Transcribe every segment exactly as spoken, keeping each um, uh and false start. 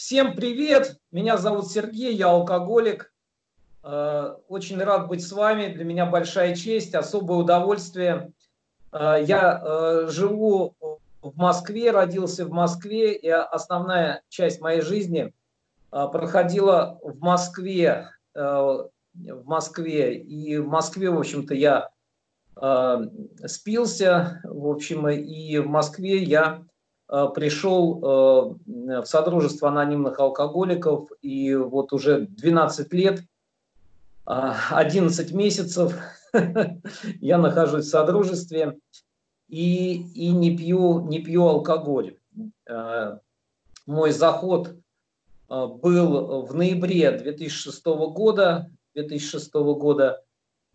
Всем привет! Меня зовут Сергей, я алкоголик. Очень рад быть с вами. Для меня большая честь, особое удовольствие. Я живу в Москве, родился в Москве, и основная часть моей жизни проходила в Москве. В Москве. И в Москве, в общем-то, я спился, в общем, и в Москве я пришел в Содружество анонимных алкоголиков, и вот уже двенадцать лет, одиннадцать месяцев я нахожусь в Содружестве и, и не пью, не пью алкоголь. Мой заход был в ноябре две тысячи шестого года, две тысячи шестого года,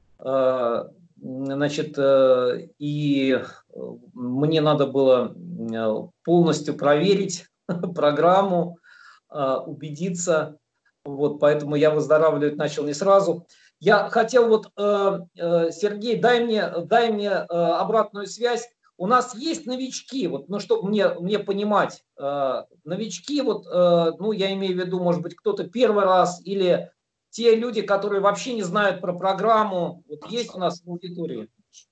значит, и мне надо было полностью проверить программу, убедиться, вот, поэтому я выздоравливать начал не сразу. Я хотел вот, Сергей, дай мне, дай мне обратную связь. У нас есть новички, вот, ну, чтобы мне, мне понимать, новички, вот, ну, я имею в виду, может быть, кто-то первый раз или те люди, которые вообще не знают про программу, вот есть у нас в аудитории?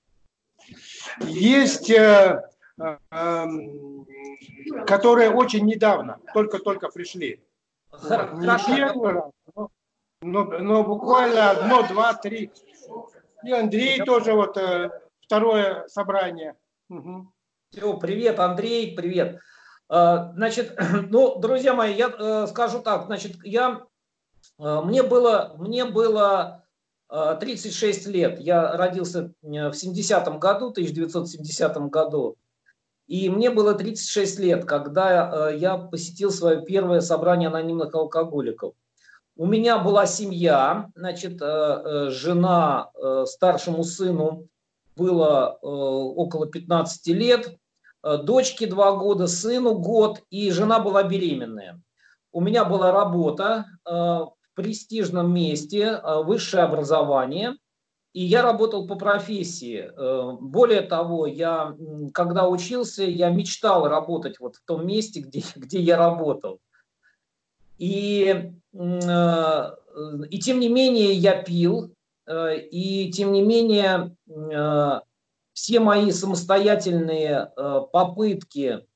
Есть, э, э, которые очень недавно, только-только пришли. Вот. Не первый раз, но, но, но буквально одно, два, три. И Андрей тоже вот э, второе собрание. Угу. Все, привет, Андрей, привет. Значит, ну, друзья мои, я скажу так, значит, я, мне было, мне было тридцать шесть лет, я родился в семидесятом году, тысяча девятьсот семидесятом году, и мне было тридцать шесть лет, когда я посетил свое первое собрание анонимных алкоголиков. У меня была семья, значит, жена, старшему сыну было около пятнадцати лет, дочке два года, сыну год, и жена была беременная. У меня была работа в престижном месте, высшее образование, и я работал по профессии. Более того, я, когда учился, я мечтал работать вот в том месте, где, где я работал. И, и тем не менее я пил, и тем не менее все мои самостоятельные попытки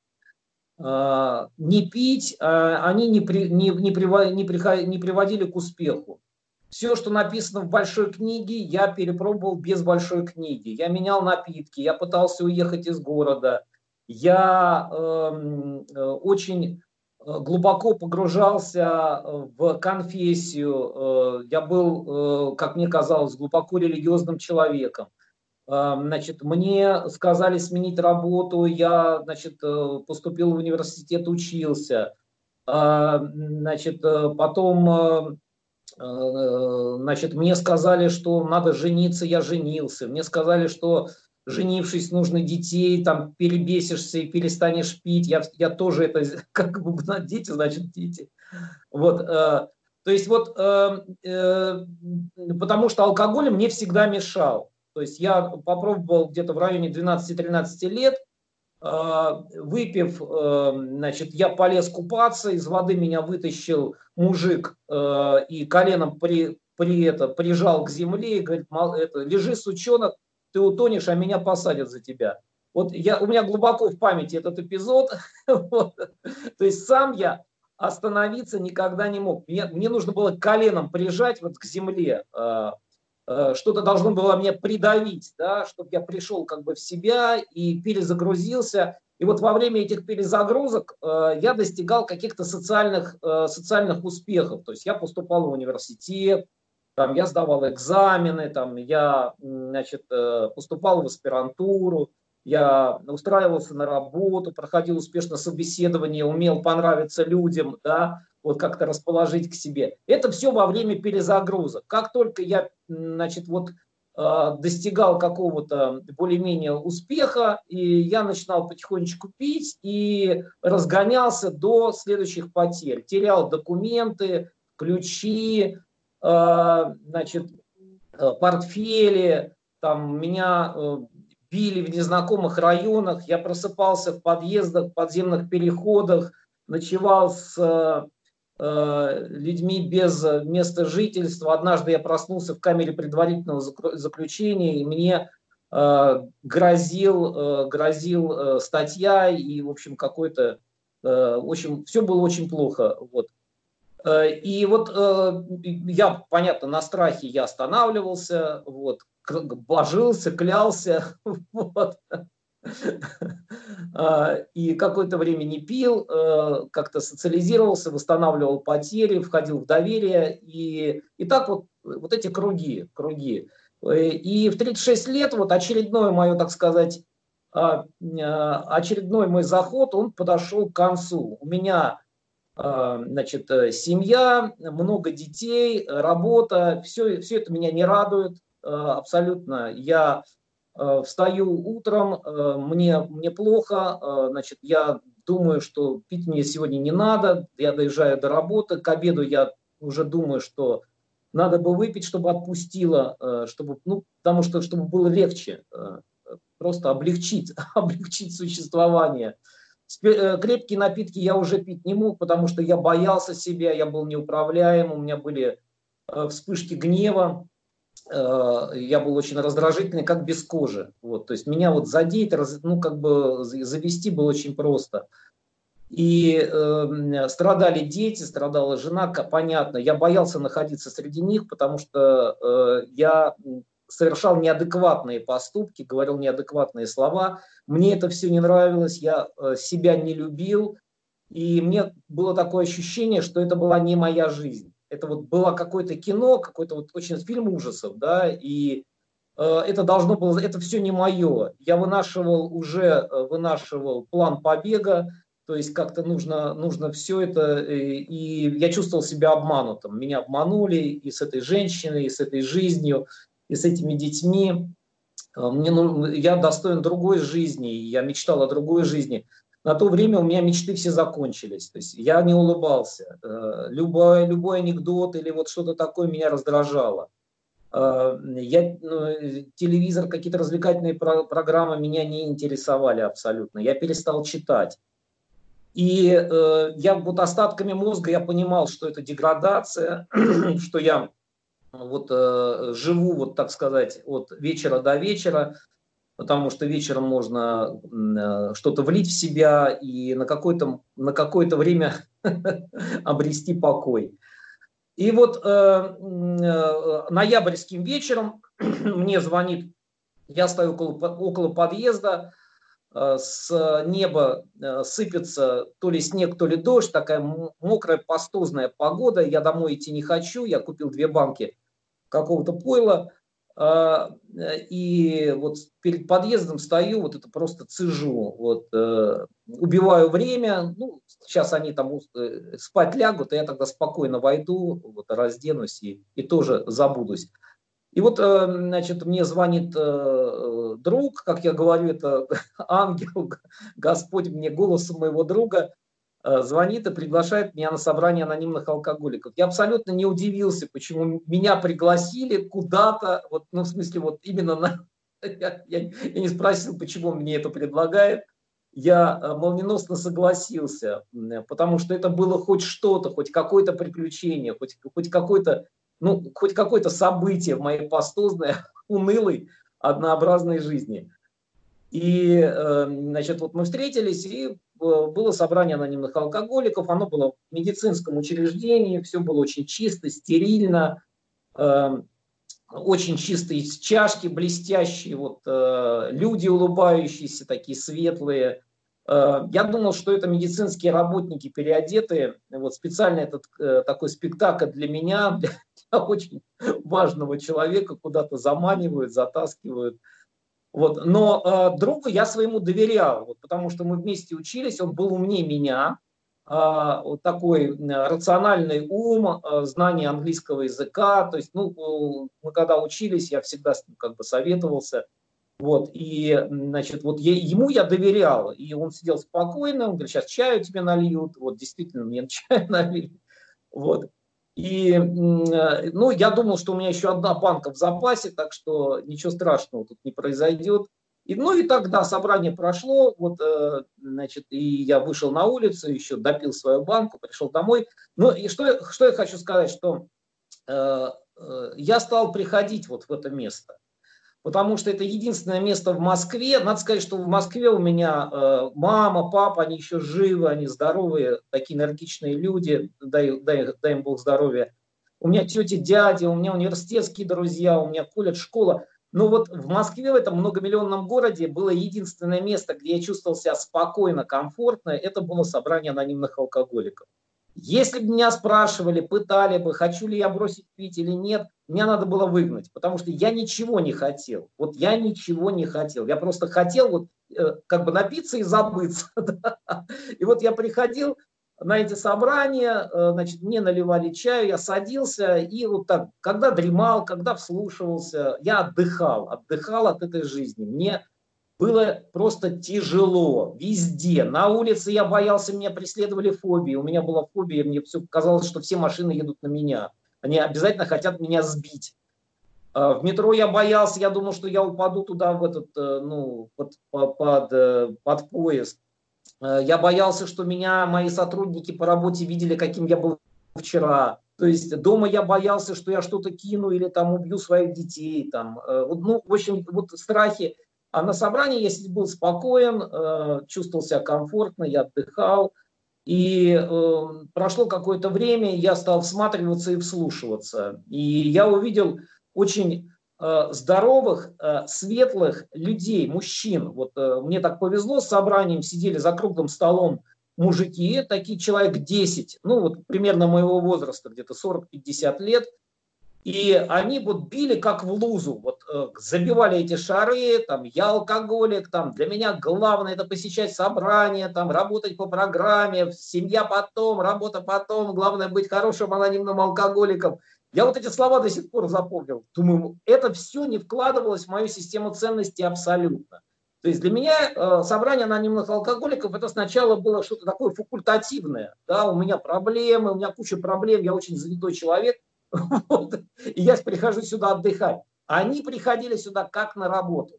не пить, они не, при, не, не, приводили, не приводили к успеху. Все, что написано в большой книге, я перепробовал без большой книги. Я менял напитки, я пытался уехать из города, я э, очень глубоко погружался в конфессию, я был, как мне казалось, глубоко религиозным человеком. Значит, мне сказали сменить работу, я, значит, поступил в университет, учился. Значит, потом, значит, мне сказали, что надо жениться, я женился. Мне сказали, что женившись, нужно детей, там, перебесишься и перестанешь пить. Я, я тоже это, как бы, дети, значит, дети. Вот, то есть вот, потому что алкоголь мне всегда мешал. То есть я попробовал где-то в районе двенадцати-тринадцати лет, выпив, значит, я полез купаться, из воды меня вытащил мужик и коленом при, при это, прижал к земле и говорит, это, лежи, сучонок, ты утонешь, а меня посадят за тебя. Вот я, у меня глубоко в памяти этот эпизод, вот. То есть сам я остановиться никогда не мог. Мне, мне нужно было коленом прижать вот к земле, что-то должно было меня придавить, да, чтобы я пришел как бы в себя и перезагрузился. И вот во время этих перезагрузок э, я достигал каких-то социальных, э, социальных успехов. То есть я поступал в университет, там, я сдавал экзамены, там, я, значит, э, поступал в аспирантуру, я устраивался на работу, проходил успешно собеседование, умел понравиться людям, да, вот как-то расположить к себе. Это все во время перезагрузок. Как только я, значит, вот достигал какого-то более-менее успеха, и я начинал потихонечку пить и разгонялся до следующих потерь. Терял документы, ключи, значит, портфели, там меня били в незнакомых районах, я просыпался в подъездах, подземных переходах, ночевал с э, людьми без места жительства. Однажды я проснулся в камере предварительного заключения, и мне э, грозил, э, грозил э, статья, и, в общем, какой-то, э, в общем, все было очень плохо. Вот. И вот э, я, понятно, на страхе я останавливался, вот, божился, клялся, вот. И какое-то время не пил, как-то социализировался, восстанавливал потери, входил в доверие. И, и так вот, вот эти круги, круги. И в тридцать шесть лет вот очередное мое, так сказать, очередной мой заход, он подошел к концу. У меня, значит, семья, много детей, работа, все, все это меня не радует абсолютно. Я встаю утром, мне, мне плохо, значит, я думаю, что пить мне сегодня не надо, я доезжаю до работы, к обеду я уже думаю, что надо бы выпить, чтобы отпустило, чтобы, ну, потому что, чтобы было легче, просто облегчить, облегчить существование. Крепкие напитки я уже пить не мог, потому что я боялся себя, я был неуправляем, у меня были вспышки гнева. Я был очень раздражительный, как без кожи. Вот, то есть меня вот задеть, ну, как бы завести было очень просто. И э, страдали дети, страдала жена, понятно. Я боялся находиться среди них, потому что э, я совершал неадекватные поступки, говорил неадекватные слова. Мне это все не нравилось, я э, себя не любил. И мне было такое ощущение, что это была не моя жизнь. Это вот было какое-то кино, какой-то вот очень фильм ужасов, да, и э, это должно было, это все не мое. Я вынашивал уже, вынашивал план побега, то есть как-то нужно, нужно все это, и, и я чувствовал себя обманутым. Меня обманули и с этой женщиной, и с этой жизнью, и с этими детьми. Мне, ну, я достоин другой жизни, я мечтал о другой жизни. На то время у меня мечты все закончились. То есть я не улыбался. Любой, любой анекдот или вот что-то такое меня раздражало. Я, ну, телевизор, какие-то развлекательные про- программы меня не интересовали абсолютно. Я перестал читать. И э, я вот остатками мозга я понимал, что это деградация, что я вот э, живу, вот так сказать, от вечера до вечера, потому что вечером можно э, что-то влить в себя и на какое-то, на какое-то время обрести покой. И вот э, э, ноябрьским вечером мне звонит, я стою около, около подъезда, э, с неба э, сыпется то ли снег, то ли дождь, такая мокрая пастозная погода, я домой идти не хочу, я купил две банки какого-то пойла, и вот перед подъездом стою, вот это просто цежу, вот, убиваю время, ну, сейчас они там спать лягут, и я тогда спокойно войду, вот, разденусь и, и тоже забудусь. И вот, значит, мне звонит друг, как я говорю, это ангел, Господь мне голосом моего друга звонит и приглашает меня на собрание анонимных алкоголиков. Я абсолютно не удивился, почему меня пригласили куда-то, вот, ну, в смысле, вот именно на... Я, я, я не спросил, почему он мне это предлагает. Я молниеносно согласился, потому что это было хоть что-то, хоть какое-то приключение, хоть, хоть какое-то, ну, хоть какое-то событие в моей пастозной, унылой, однообразной жизни. И, значит, вот мы встретились, и было собрание анонимных алкоголиков, оно было в медицинском учреждении, все было очень чисто, стерильно, очень чистые чашки, блестящие, вот, люди улыбающиеся, такие светлые. Я думал, что это медицинские работники переодетые. Вот специально этот такой спектакль для меня, для, для очень важного человека, куда-то заманивают, затаскивают. Вот. Но э, другу я своему доверял, вот, потому что мы вместе учились, он был умнее меня, э, вот такой э, рациональный ум, э, знание английского языка, то есть, ну, мы когда учились, я всегда с ним как бы советовался, вот, и, значит, вот я, ему я доверял, и он сидел спокойно, он говорит, сейчас чаю тебе нальют, вот, действительно, мне чаю налили, вот. И, ну, я думал, что у меня еще одна банка в запасе, так что ничего страшного тут не произойдет. И, ну и тогда собрание прошло, вот, э, значит, и я вышел на улицу, еще допил свою банку, пришел домой. Ну и что, что я хочу сказать, что э, э, я стал приходить вот в это место, потому что это единственное место в Москве. Надо сказать, что в Москве у меня э, мама, папа, они еще живы, они здоровые, такие энергичные люди, дай, дай, дай им Бог здоровья. У меня тети, дяди, у меня университетские друзья, у меня колледж, школа. Но вот в Москве, в этом многомиллионном городе, было единственное место, где я чувствовал себя спокойно, комфортно. Это было собрание анонимных алкоголиков. Если бы меня спрашивали, пытали бы, хочу ли я бросить пить или нет, меня надо было выгнать, потому что я ничего не хотел. Вот я ничего не хотел. Я просто хотел вот э, как бы напиться и забыться. И вот я приходил на эти собрания, э, значит, мне наливали чаю, я садился и вот так, когда дремал, когда вслушивался, я отдыхал, отдыхал от этой жизни. Мне было просто тяжело везде. На улице я боялся, меня преследовали фобии. У меня была фобия, мне все казалось, что все машины едут на меня. Они обязательно хотят меня сбить. В метро я боялся, я думал, что я упаду туда, в этот, ну, под, под, под поезд. Я боялся, что меня мои сотрудники по работе видели, каким я был вчера. То есть дома я боялся, что я что-то кину или там убью своих детей. Там. Ну, в общем, вот страхи. А на собрании я был спокоен, чувствовал себя комфортно, я отдыхал. И э, прошло какое-то время, я стал всматриваться и вслушиваться. И я увидел очень э, здоровых, э, светлых людей, мужчин. Вот э, мне так повезло, с собранием сидели за круглым столом мужики, такие человек десять, ну вот примерно моего возраста, где-то сорок-пятьдесят лет. И они вот били как в лузу, вот э, забивали эти шары, там, я алкоголик, там, для меня главное это посещать собрания, там, работать по программе, семья потом, работа потом, главное быть хорошим анонимным алкоголиком. Я вот эти слова до сих пор запомнил. Думаю, это все не вкладывалось в мою систему ценностей абсолютно. То есть для меня э, собрание анонимных алкоголиков это сначала было что-то такое факультативное. Да, у меня проблемы, у меня куча проблем, я очень занятой человек. Вот. И я прихожу сюда отдыхать. Они приходили сюда как на работу.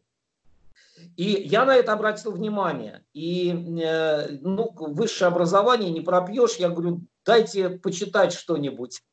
И я на это обратил внимание. И э, ну, высшее образование не пропьешь. Я говорю, дайте почитать что-нибудь.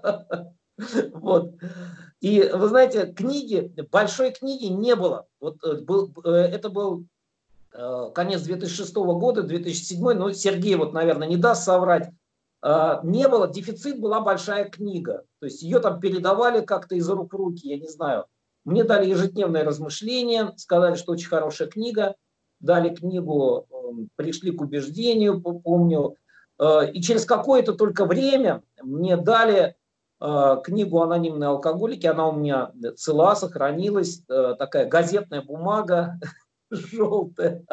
Вот. И вы знаете, книги, большой книги не было. Вот, был, это был конец две тысячи шестого года, две тысячи седьмой, но Сергей, вот, наверное, не даст соврать. Не было, дефицит была большая книга. То есть ее там передавали как-то из рук в руки, я не знаю. Мне дали ежедневное размышление, сказали, что очень хорошая книга. Дали книгу, пришли к убеждению, помню. И через какое-то только время мне дали книгу «Анонимные алкоголики». Она у меня цела, сохранилась. Такая газетная бумага, желтая.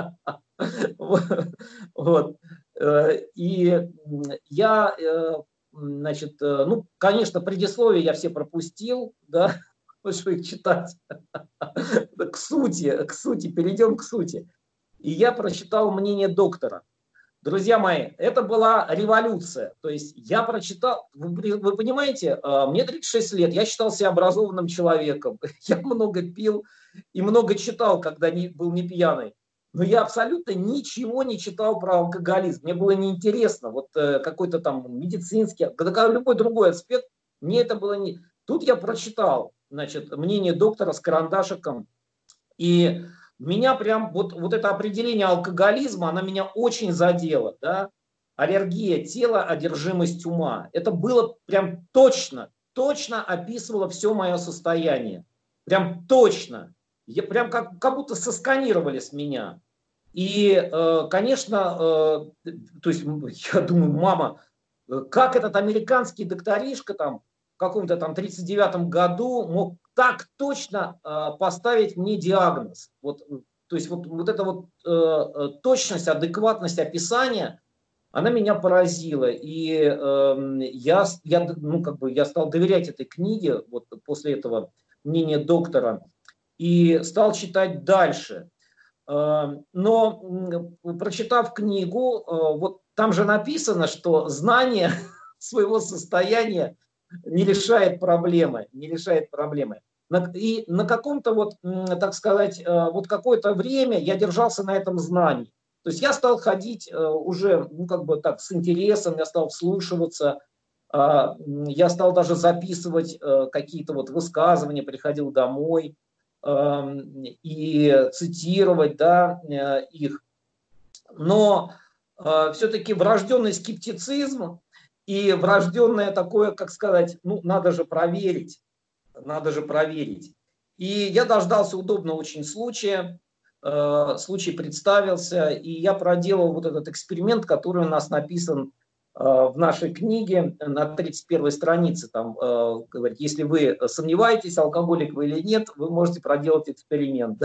Вот. И я, значит, ну, конечно, предисловие я все пропустил, да, что их читать. К сути, к сути, перейдем к сути. И я прочитал мнение доктора. Друзья мои, это была революция. То есть я прочитал, вы, вы понимаете, мне тридцать шесть лет, я считал себя образованным человеком. Я много пил и много читал, когда не, был не пьяный. Но я абсолютно ничего не читал про алкоголизм. Мне было неинтересно. Вот э, какой-то там медицинский, любой другой аспект. Мне это было не... Тут я прочитал, значит, мнение доктора с карандашиком. И меня прям, вот, вот это определение алкоголизма, она меня очень задела. Да? Аллергия тела, одержимость ума. Это было прям точно, точно описывало все мое состояние. Прям точно. Я прям как, как будто сосканировали с меня. И, э, конечно, э, то есть я думаю, мама, как этот американский докторишка там в каком-то там тридцать девятом году мог так точно э, поставить мне диагноз. Вот, то есть вот, вот эта вот э, точность, адекватность описания, она меня поразила. И э, я, я, ну, как бы, я стал доверять этой книге вот, после этого мнения доктора. И стал читать дальше. Но, прочитав книгу, вот там же написано, что знание своего состояния не решает проблемы. Не решает проблемы. На, и на каком-то вот, так сказать, вот какое-то время я держался на этом знании. То есть я стал ходить уже, ну, как бы так, с интересом, я стал вслушиваться, я стал даже записывать какие-то вот высказывания, приходил домой и цитировать, да, их. Но все-таки врожденный скептицизм и врожденное такое, как сказать, ну, надо же проверить, надо же проверить. И я дождался удобного очень случая, э, случай представился, и я проделал вот этот эксперимент, который у нас написан э, в нашей книге на тридцать первой странице. Там э, говорит, если вы сомневаетесь, алкоголик вы или нет, вы можете проделать эксперимент.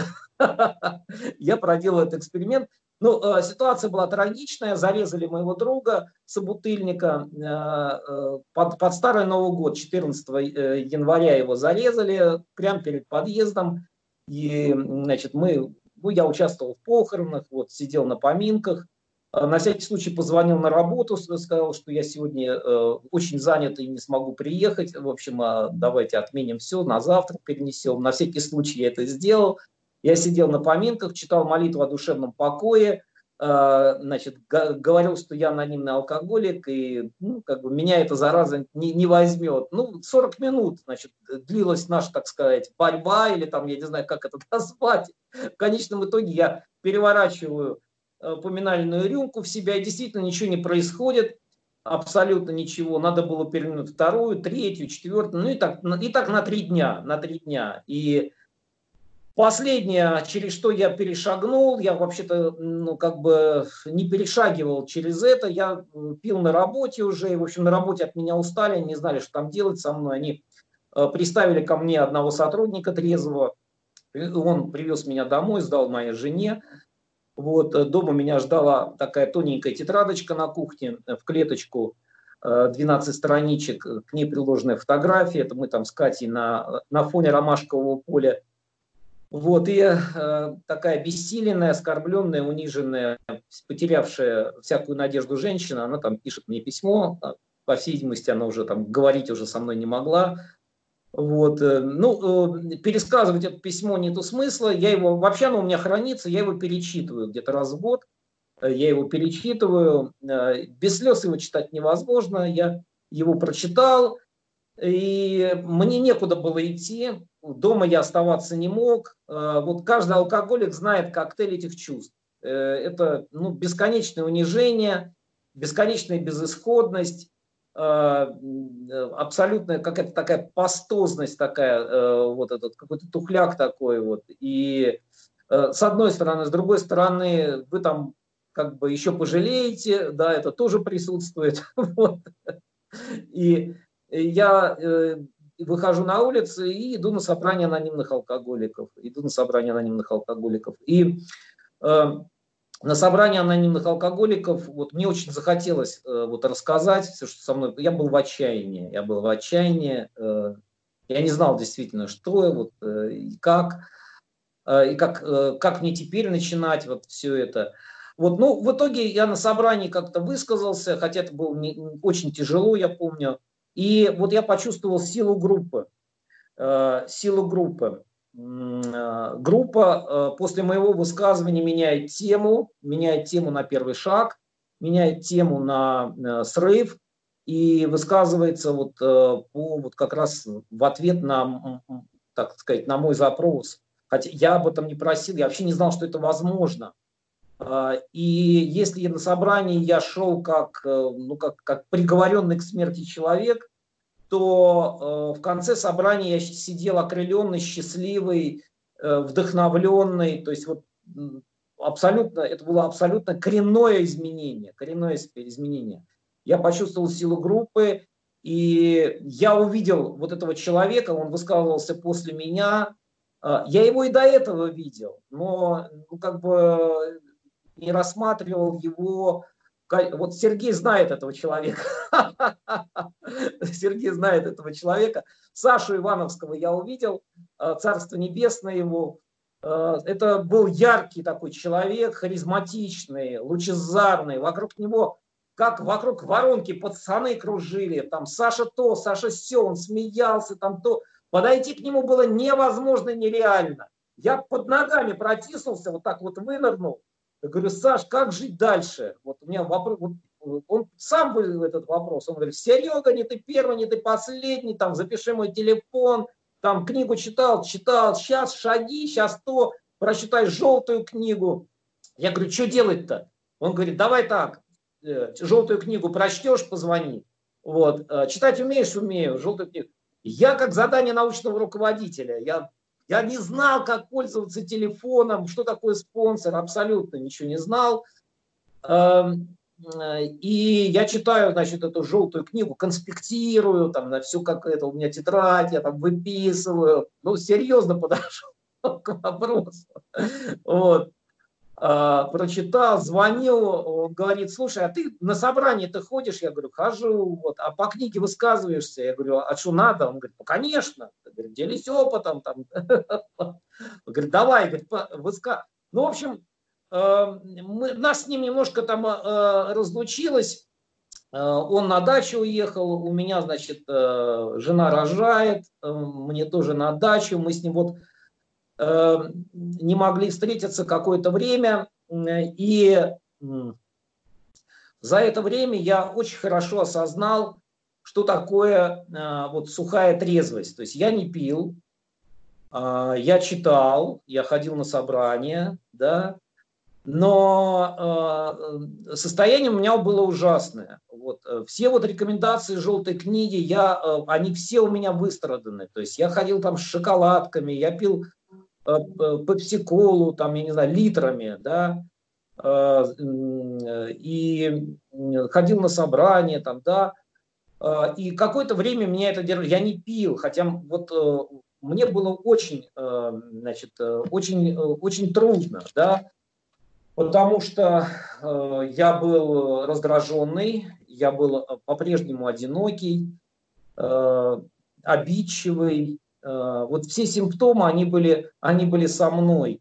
Я проделал этот эксперимент. Ну, э, ситуация была трагичная. Зарезали моего друга, собутыльника, э, э, под, под Старый Новый год, четырнадцатого января его зарезали, прямо перед подъездом. И, значит, мы, ну, я участвовал в похоронах, вот, сидел на поминках. Э, на всякий случай позвонил на работу, сказал, что я сегодня э, очень занят и не смогу приехать. В общем, э, давайте отменим все, на завтра перенесем. На всякий случай я это сделал. Я сидел на поминках, читал молитву о душевном покое, значит, говорил, что я анонимный алкоголик, и, ну, как бы меня эта зараза не, не возьмет. Ну, сорок минут, значит, длилась наша, так сказать, борьба, или там, я не знаю, как это назвать. В конечном итоге я переворачиваю поминальную рюмку в себя, и действительно ничего не происходит, абсолютно ничего. Надо было перевернуть вторую, третью, четвертую, ну и так, и так на три дня, на три дня. И последнее, через что я перешагнул, я вообще-то, ну, как бы не перешагивал через это, я пил на работе уже, и, в общем, на работе от меня устали, не знали, что там делать со мной. Они э, приставили ко мне одного сотрудника трезвого, он привез меня домой, сдал моей жене. Вот, дома меня ждала такая тоненькая тетрадочка на кухне, в клеточку, двенадцать страничек, к ней приложенная фотография, это мы там с Катей на, на фоне ромашкового поля. Вот, и э, такая обессиленная, оскорбленная, униженная, потерявшая всякую надежду женщина, она там пишет мне письмо, по всей видимости, она уже там говорить уже со мной не могла. Вот, э, ну, э, пересказывать это письмо нету смысла, я его, вообще оно у меня хранится, я его перечитываю где-то раз в год, я его перечитываю, э, без слез его читать невозможно, я его прочитал, и мне некуда было идти, дома я оставаться не мог. Вот каждый алкоголик знает коктейль этих чувств. Это, ну, бесконечное унижение, бесконечная безысходность, абсолютная какая-то такая пастозность, такая, вот этот какой-то тухляк такой вот. И с одной стороны, с другой стороны, вы там как бы еще пожалеете, да, это тоже присутствует. Вот. И я э, выхожу на улицу и иду на собрание анонимных алкоголиков. Иду на собрание анонимных алкоголиков. И э, на собрании анонимных алкоголиков вот, мне очень захотелось э, вот, рассказать все, что со мной. Я был в отчаянии. Я был в отчаянии. Э, я не знал действительно, что вот, э, и как. Э, и как, э, как мне теперь начинать вот все это. Вот, ну, в итоге я на собрании как-то высказался, хотя это было не, очень тяжело, я помню. И вот я почувствовал силу группы. Э, силу группы. Э, группа э, после моего высказывания меняет тему, меняет тему на первый шаг, меняет тему на э, срыв и высказывается вот, э, по, вот как раз в ответ на, так сказать, на мой запрос. Хотя я об этом не просил, я вообще не знал, что это возможно. И если на собрании я шел как, ну, как, как приговоренный к смерти человек, то в конце собрания я сидел окрыленный, счастливый, вдохновленный. То есть вот абсолютно, это было абсолютно коренное изменение, коренное изменение. Я почувствовал силу группы, и я увидел вот этого человека, он высказывался после меня. Я его и до этого видел, но, ну, как бы не рассматривал его. Вот Сергей знает этого человека. Сергей знает этого человека. Сашу Ивановского я увидел, царство небесное ему. Это был яркий такой человек, харизматичный, лучезарный. Вокруг него, как вокруг воронки, пацаны кружили. Там Саша то, Саша сё, он смеялся, там то. Подойти к нему было невозможно, нереально. Я под ногами протиснулся, вот так вот вынырнул. Я говорю, Саш, как жить дальше? Вот у меня вопрос, вот, он сам вывел этот вопрос. Он говорит, Серега, не ты первый, не ты последний, там, запиши мой телефон, там, книгу читал, читал, сейчас шаги, сейчас то, прочитай желтую книгу. Я говорю, что делать-то? Он говорит, давай так, желтую книгу прочтешь, позвони. Вот, читать умеешь? Умею, желтую книгу. Я как задание научного руководителя, я, я не знал, как пользоваться телефоном, что такое спонсор, абсолютно ничего не знал. И я читаю, значит, эту желтую книгу, конспектирую, там, на все как это, у меня тетрадь, я там выписываю. Ну, серьезно подошел к вопросу. Вот. А, прочитал, звонил, он говорит, слушай, а ты на собрание-то ходишь? Я говорю, хожу, вот, а по книге высказываешься? Я говорю, а что надо? Он говорит, ну, конечно, говорит, делись опытом, там. Он говорит, давай, говорит, высказывай. Ну, в общем, мы, нас с ним немножко там разлучилось, он на дачу уехал, у меня, значит, жена рожает, мне тоже на дачу, мы с ним вот не могли встретиться какое-то время, и за это время я очень хорошо осознал, что такое вот сухая трезвость. То есть я не пил, я читал, я ходил на собрания, да, но состояние у меня было ужасное. Вот. Все вот рекомендации желтой книги, я, они все у меня выстраданы. То есть я ходил там с шоколадками, я пил пепси-колу, там, я не знаю, литрами, да, и ходил на собрания, там, да, и какое-то время меня это держало, я не пил, хотя вот мне было очень, значит, очень, очень трудно, да, потому что я был раздраженный, я был по-прежнему одинокий, обидчивый. Вот все симптомы, они были, они были со мной.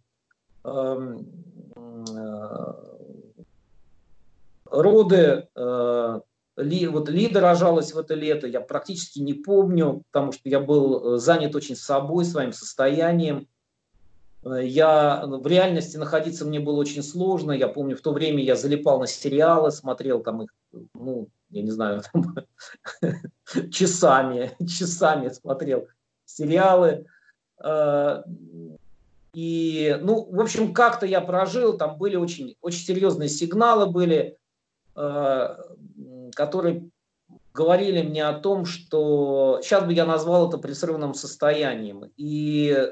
Роды, ли, вот Лида рожалась в это лето, я практически не помню, потому что я был занят очень собой, своим состоянием. Я, в реальности находиться мне было очень сложно. Я помню, в то время я залипал на сериалы, смотрел там их, ну, я не знаю, там, часами, часами смотрел сериалы. И, ну, в общем, как-то я прожил, там были очень, очень серьезные сигналы были, которые говорили мне о том, что сейчас бы я назвал это пресрывным состоянием. И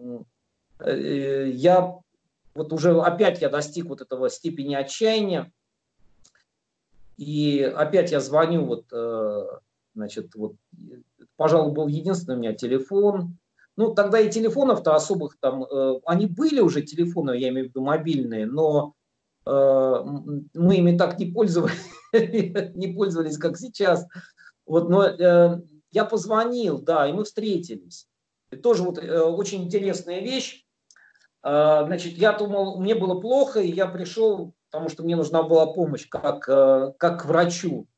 я вот уже опять я достиг вот этого степени отчаяния. И опять я звоню, вот, значит, вот, пожалуй, был единственный у меня телефон. Ну, тогда и телефонов-то особых там, они были уже телефоны, я имею в виду мобильные, но мы ими так не пользовались, не пользовались, как сейчас. Вот, но я позвонил, да, и мы встретились. И тоже вот очень интересная вещь. Значит, я думал, мне было плохо, и я пришел, потому что мне нужна была помощь как, как к врачу.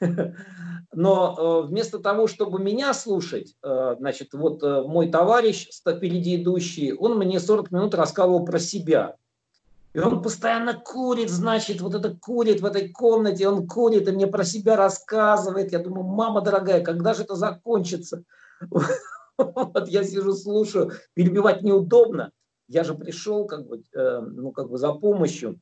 Но вместо того, чтобы меня слушать, значит, вот мой товарищ, впереди идущий, он мне сорок минут рассказывал про себя. И он постоянно курит, значит, вот это курит в этой комнате, он курит и мне про себя рассказывает. Я думаю, мама дорогая, когда же это закончится? Вот я сижу, слушаю, перебивать неудобно. Я же пришел как бы, э, ну, как бы за помощью.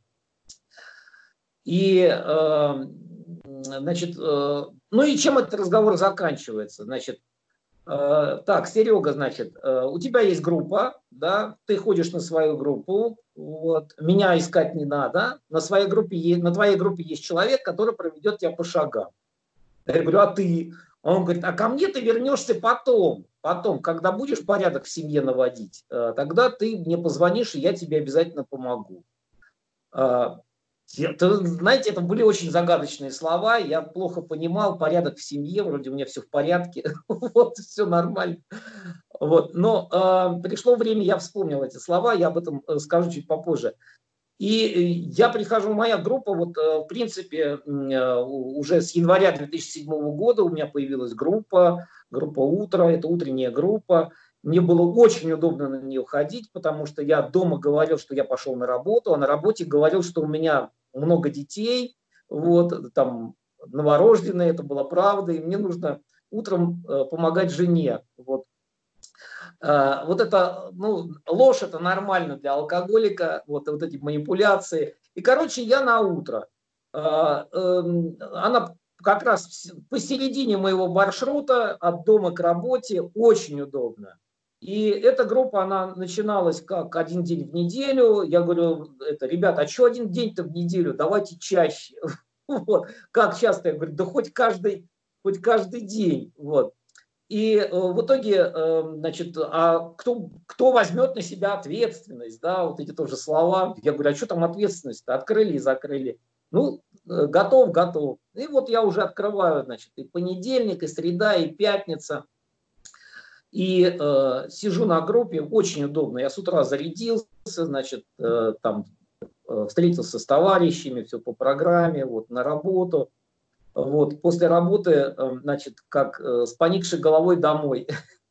И, э, значит, э, ну и чем этот разговор заканчивается? Значит, э, так, Серега, значит, э, у тебя есть группа, да, ты ходишь на свою группу, вот, меня искать не надо, на, своей группе, на твоей группе есть человек, который проведет тебя по шагам. Я говорю, а ты? Он говорит, а ко мне ты вернешься потом, потом, когда будешь порядок в семье наводить, тогда ты мне позвонишь, и я тебе обязательно помогу. Знаете, это были очень загадочные слова, я плохо понимал, порядок в семье, вроде у меня все в порядке, вот, все нормально. Вот. Но э, пришло время, я вспомнил эти слова, я об этом скажу чуть попозже. И я прихожу, моя группа, вот, в принципе, уже с января две тысячи седьмого года у меня появилась группа, группа «Утро», это утренняя группа. Мне было очень удобно на нее ходить, потому что я дома говорил, что я пошел на работу, а на работе говорил, что у меня много детей, вот, там, новорожденные, это была правда, и мне нужно утром э, помогать жене. Вот. Э, вот это, ну, ложь, это нормально для алкоголика, вот, вот эти манипуляции. И, короче, я на утро. Э, э, она как раз посередине моего маршрута от дома к работе, очень удобно. И эта группа, она начиналась как один день в неделю. Я говорю, это, ребята, а что один день-то в неделю? Давайте чаще. Вот. Как часто? Я говорю, да хоть каждый, хоть каждый день. Вот. И э, в итоге, э, значит, а кто, кто возьмет на себя ответственность, да, вот эти тоже слова. Я говорю, а что там ответственность-то? Открыли и закрыли. Ну, э, готов, готов. И вот я уже открываю, значит, и понедельник, и среда, и пятница. И э, сижу на группе, очень удобно. Я с утра зарядился, значит, э, там э, встретился с товарищами, все по программе, вот, на работу. Вот, после работы, э, значит, как э, с поникшей головой домой.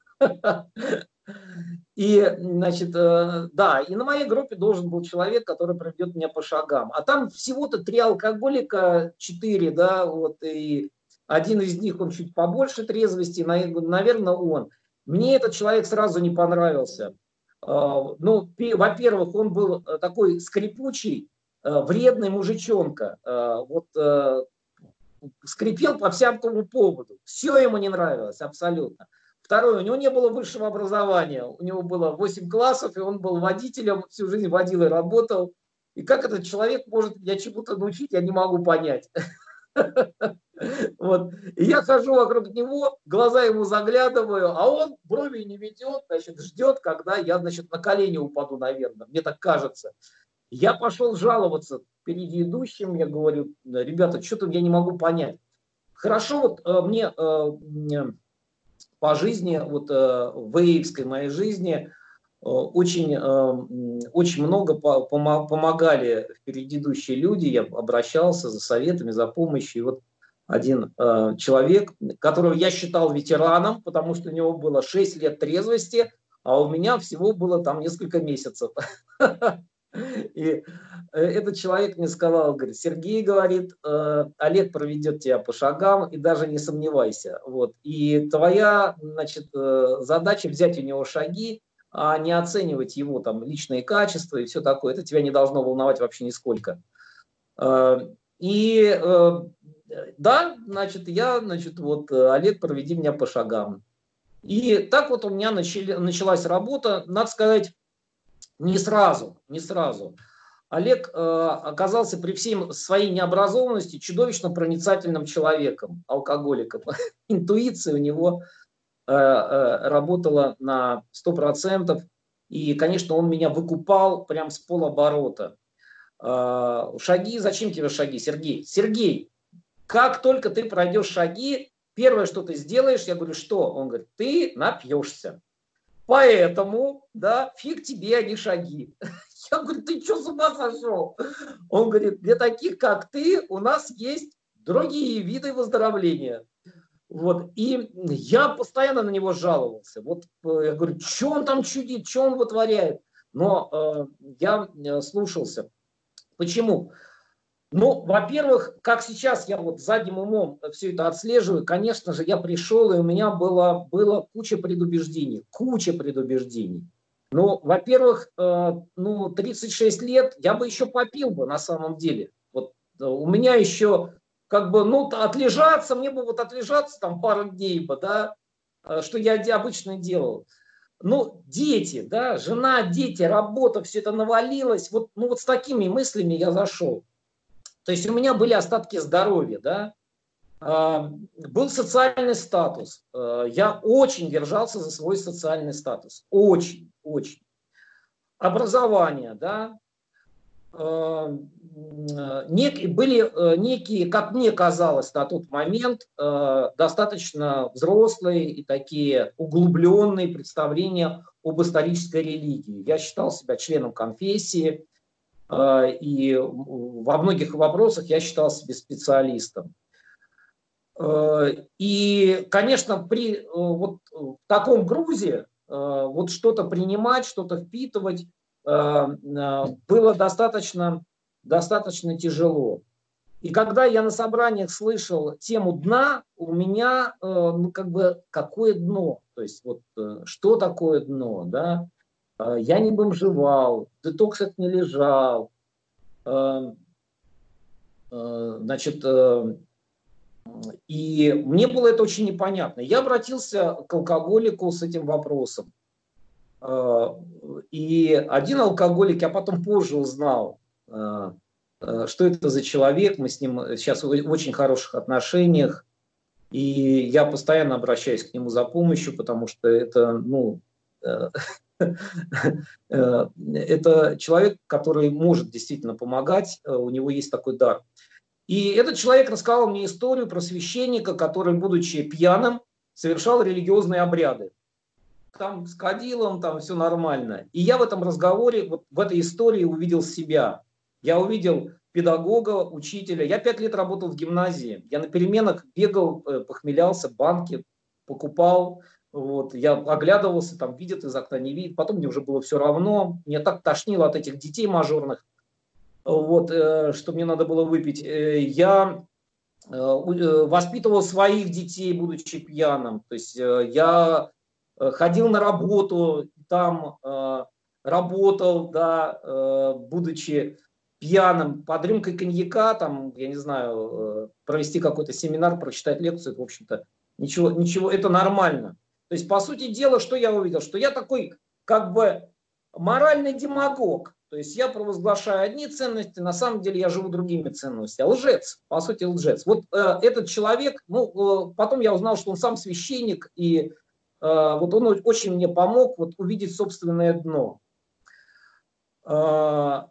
И, значит, э, да, и на моей группе должен был человек, который проведет меня по шагам. А там всего-то три алкоголика, четыре, да, вот, и один из них, он чуть побольше трезвости, наверное, он. Мне этот человек сразу не понравился. Ну, во-первых, он был такой скрипучий, вредный мужичонка. Вот скрипел по всякому поводу. Все ему не нравилось абсолютно. Второе, у него не было высшего образования. У него было восемь классов, и он был водителем, всю жизнь водил и работал. И как этот человек может меня чему-то научить, я не могу понять. Вот. И я хожу вокруг него, глаза ему заглядываю, а он брови не ведет, значит, ждет, когда я, значит, на колени упаду, наверное. Мне так кажется. Я пошел жаловаться впереди идущим, я говорю, ребята, что-то я не могу понять. Хорошо, вот э, мне э, по жизни, вот э, в вейвской моей жизни, э, очень, э, очень много по помо помогали впереди идущие люди, я обращался за советами, за помощью. И вот один э, человек, которого я считал ветераном, потому что у него было шесть лет трезвости, а у меня всего было там несколько месяцев. И этот человек мне сказал, говорит, Сергей, говорит, Олег проведет тебя по шагам, и даже не сомневайся. Вот. И твоя, значит, задача взять у него шаги, а не оценивать его там личные качества и все такое. Это тебя не должно волновать вообще нисколько. И да, значит, я, значит, вот, Олег, проведи меня по шагам. И так вот у меня начали, началась работа, надо сказать, не сразу, не сразу. Олег э, оказался при всей своей необразованности чудовищно проницательным человеком, алкоголиком. Интуиция у него э, э, работала на сто процентов. И, конечно, он меня выкупал прям с полоборота. Э, шаги, зачем тебе шаги, Сергей? Сергей, как только ты пройдешь шаги, первое, что ты сделаешь, я говорю, что? Он говорит, ты напьешься. Поэтому, да, фиг тебе, а не шаги. Я говорю, ты что, с ума сошел? Он говорит, для таких, как ты, у нас есть другие виды выздоровления. Вот. И я постоянно на него жаловался. Вот я говорю, что он там чудит, что он вытворяет? Но э, я слушался. Почему? Ну, во-первых, как сейчас я вот задним умом все это отслеживаю, конечно же, я пришел, и у меня было, было куча предубеждений, куча предубеждений. Ну, во-первых, э, ну, тридцать шесть лет я бы еще попил бы на самом деле. Вот э, у меня еще, как бы, ну, отлежаться, мне бы вот отлежаться там пару дней бы, да, э, что я обычно делал. Ну, дети, да, жена, дети, работа, все это навалилось. Вот, ну, вот с такими мыслями я зашел. То есть у меня были остатки здоровья, да, а, был социальный статус. А, я очень держался за свой социальный статус. Очень, очень. Образование, да. А, нек, были некие, как мне казалось на тот момент, а, достаточно взрослые и такие углубленные представления об исторической религии. Я считал себя членом конфессии. И во многих вопросах я считал себя специалистом. И, конечно, при вот таком грузе вот что-то принимать, что-то впитывать было достаточно, достаточно тяжело. И когда я на собраниях слышал тему дна, у меня, ну, как бы, какое дно? То есть, вот, что такое дно, да? Я не бомжевал, в детоксах не лежал, значит, и мне было это очень непонятно. Я обратился к алкоголику с этим вопросом. И один алкоголик, я потом позже узнал, что это за человек, мы с ним сейчас в очень хороших отношениях, и я постоянно обращаюсь к нему за помощью, потому что это, ну, это человек, который может действительно помогать, у него есть такой дар. И этот человек рассказал мне историю про священника, который, будучи пьяным, совершал религиозные обряды. Там с кадилом, там все нормально. И я в этом разговоре, вот в этой истории увидел себя. Я увидел педагога, учителя. Я пять лет работал в гимназии. Я на переменах бегал, похмелялся, банки покупал. Вот. Я оглядывался, там видят из окна, не видят. Потом мне уже было все равно. Мне так тошнило от этих детей мажорных, вот, что мне надо было выпить. Я воспитывал своих детей, будучи пьяным. То есть я ходил на работу, там работал, да, будучи пьяным, под рюмкой коньяка, там, я не знаю, провести какой-то семинар, прочитать лекцию, это, в общем-то, ничего, ничего, это нормально. То есть, по сути дела, что я увидел? Что я такой, как бы, моральный демагог. То есть я провозглашаю одни ценности, на самом деле я живу другими ценностями. Лжец, по сути лжец. Вот э, этот человек, ну, э, потом я узнал, что он сам священник, и э, вот он очень мне помог вот, увидеть собственное дно. Э,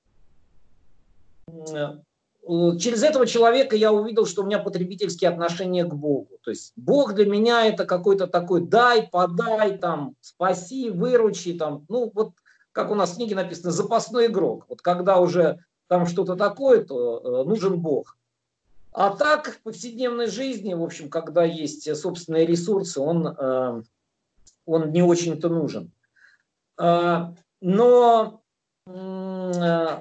через этого человека я увидел, что у меня потребительские отношения к Богу. То есть Бог для меня это какой-то такой дай, подай, там, спаси, выручи, там, ну вот как у нас в книге написано, запасной игрок. Вот когда уже там что-то такое, то э, нужен Бог. А так в повседневной жизни, в общем, когда есть собственные ресурсы, он, э, он не очень-то нужен. Э, но э,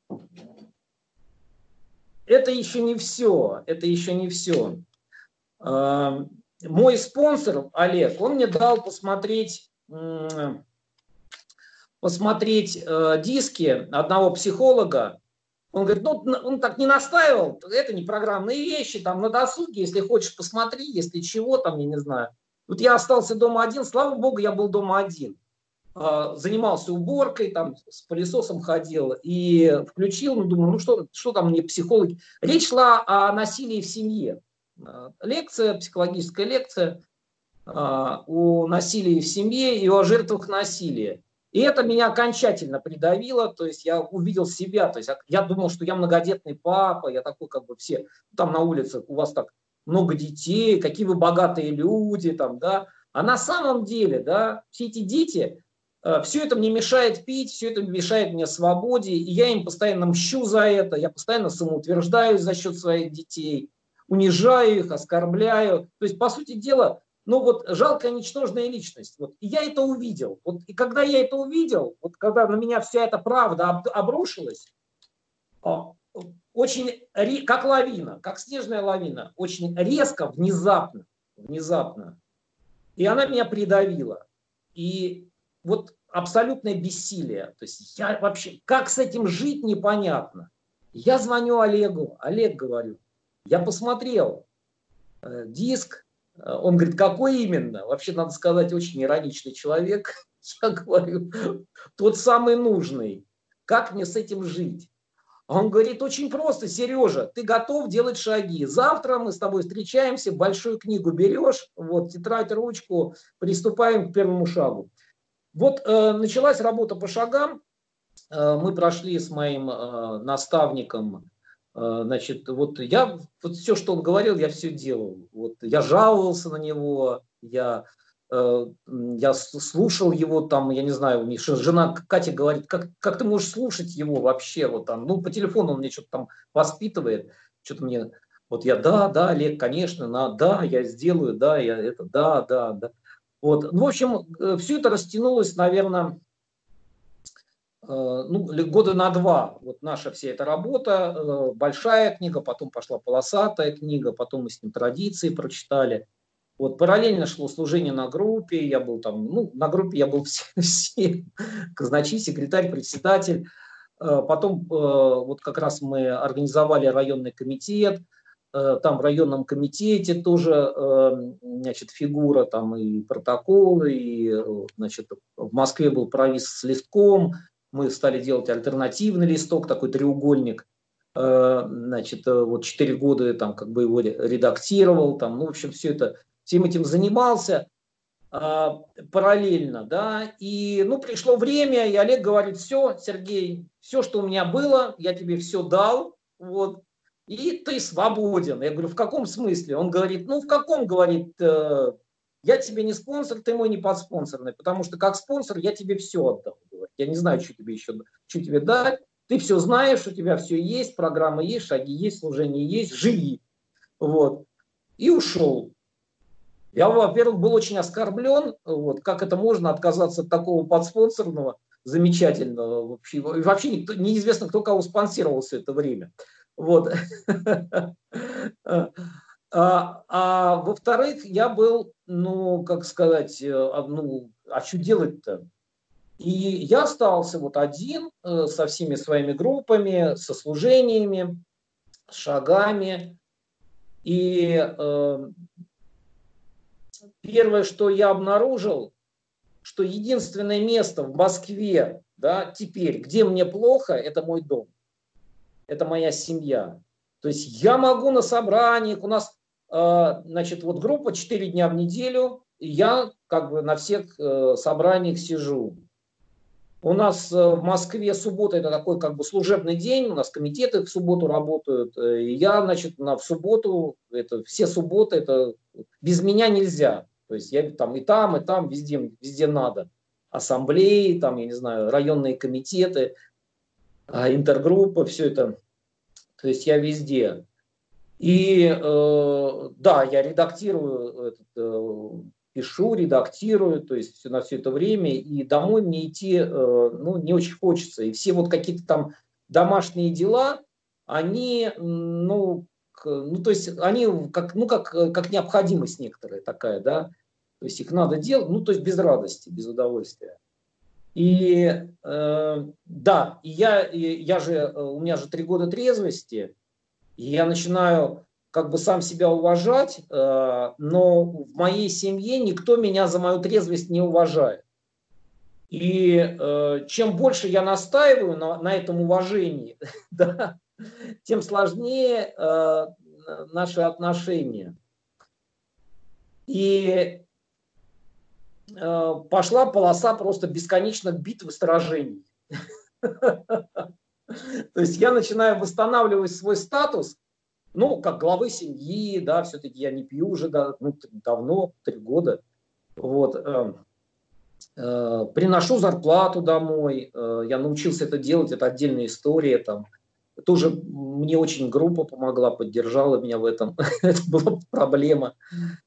это еще не все. Это еще не все. Э, мой спонсор Олег, он мне дал посмотреть... Э, посмотреть э, диски одного психолога. Он говорит, ну, он так не настаивал, это не программные вещи, там на досуге, если хочешь, посмотри, если чего, там, я не знаю. Вот я остался дома один, слава богу, я был дома один. Э, занимался уборкой, там, с пылесосом ходил, и включил, ну, думаю, ну, что, что там мне психологи. Речь шла о насилии в семье. Э, лекция, психологическая лекция э, о насилии в семье и о жертвах насилия. И это меня окончательно придавило, то есть я увидел себя, то есть я думал, что я многодетный папа, я такой, как бы все, там на улице у вас так много детей, какие вы богатые люди, там, да. А на самом деле, да, все эти дети, все это мне мешает пить, все это мешает мне свободе, и я им постоянно мщу за это, я постоянно самоутверждаюсь за счет своих детей, унижаю их, оскорбляю. То есть, по сути дела, ну вот жалкая ничтожная личность. Вот. И я это увидел. Вот. И когда я это увидел, вот когда на меня вся эта правда об, обрушилась, очень, как лавина, как снежная лавина, очень резко, внезапно, внезапно. И она меня придавила. И вот абсолютное бессилие. То есть я вообще, как с этим жить, непонятно. Я звоню Олегу. Олег, говорю, я посмотрел э, диск. Он говорит, какой именно? Вообще, надо сказать, очень ироничный человек. Я говорю, тот самый нужный. Как мне с этим жить? Он говорит, очень просто, Сережа, ты готов делать шаги. Завтра мы с тобой встречаемся, большую книгу берешь, вот, тетрадь, ручку, приступаем к первому шагу. Вот э, началась работа по шагам. Э, мы прошли с моим э, наставником. Значит, вот я, вот все, что он говорил, я все делал. Вот я жаловался на него, я, э, я слушал его там, я не знаю, мне жена Катя говорит, как, как ты можешь слушать его вообще, вот там, ну, по телефону он мне что-то там воспитывает, что-то мне Вот я, да, да, Олег, конечно, на, да, я сделаю, да, я это, да, да, да. Вот, ну, в общем, все это растянулось, наверное, ну, года на два. Вот наша вся эта работа, большая книга, потом пошла полосатая книга, потом мы с ним традиции прочитали. Вот параллельно шло служение на группе, я был там, ну, на группе я был все, все казначей, секретарь, председатель. Потом вот как раз мы организовали районный комитет, там в районном комитете тоже, значит, фигура, там и протоколы, и, значит, в Москве был провис с листком, мы стали делать альтернативный листок, такой треугольник, значит, вот четыре года там как бы его редактировал, там, ну, в общем, все это, всем этим занимался параллельно, да, и, ну, пришло время, и Олег говорит, все, Сергей, все, что у меня было, я тебе все дал, вот, и ты свободен. Я говорю, в каком смысле? Он говорит, ну, в каком, говорит, э, я тебе не спонсор, ты мой не подспонсорный, потому что как спонсор я тебе все отдал. Говорит. Я не знаю, что тебе еще, что тебе дать, ты все знаешь, у тебя все есть, программа есть, шаги есть, служение есть, живи. Вот. И ушел. Я, во-первых, был очень оскорблен, вот, как это можно отказаться от такого подспонсорного, замечательного, вообще, вообще никто, неизвестно, кто кого спонсировал все это время. Вот. А, а во-вторых, я был, ну, как сказать, ну, а что делать-то? И я остался вот один со всеми своими группами, со служениями, с шагами. И э, первое, что я обнаружил, что единственное место в Москве, да, теперь, где мне плохо, это мой дом. Это моя семья. То есть я могу на собраниях, у нас, э, значит, вот группа четыре дня в неделю, и я как бы на всех э, собраниях сижу. У нас э, в Москве суббота это такой как бы служебный день, у нас комитеты в субботу работают, э, и я, значит, на, в субботу, это, все субботы, это без меня нельзя. То есть я там и там, и там, везде, везде надо. Ассамблеи, там, я не знаю, районные комитеты, интергруппы, все это. То есть я везде. И э, да, я редактирую, этот, э, пишу, редактирую, то есть на все это время. И домой мне идти э, ну, не очень хочется. И все вот какие-то там домашние дела, они, ну, к, ну то есть они как, ну, как, как необходимость некоторая такая, да. То есть их надо делать, ну, то есть без радости, без удовольствия. И э, да, и я, и я же, у меня же три года трезвости, и я начинаю как бы сам себя уважать, э, но в моей семье никто меня за мою трезвость не уважает. И э, чем больше я настаиваю на, на этом уважении, да, тем сложнее э, наши отношения. И пошла полоса просто бесконечных битв и сражений. То есть я начинаю восстанавливать свой статус, ну, как главы семьи, да, все-таки я не пью уже да, ну, давно, три года. Вот. Приношу зарплату домой, я научился это делать, это отдельная история. Там. Тоже мне очень группа помогла, поддержала меня в этом. Это была проблема.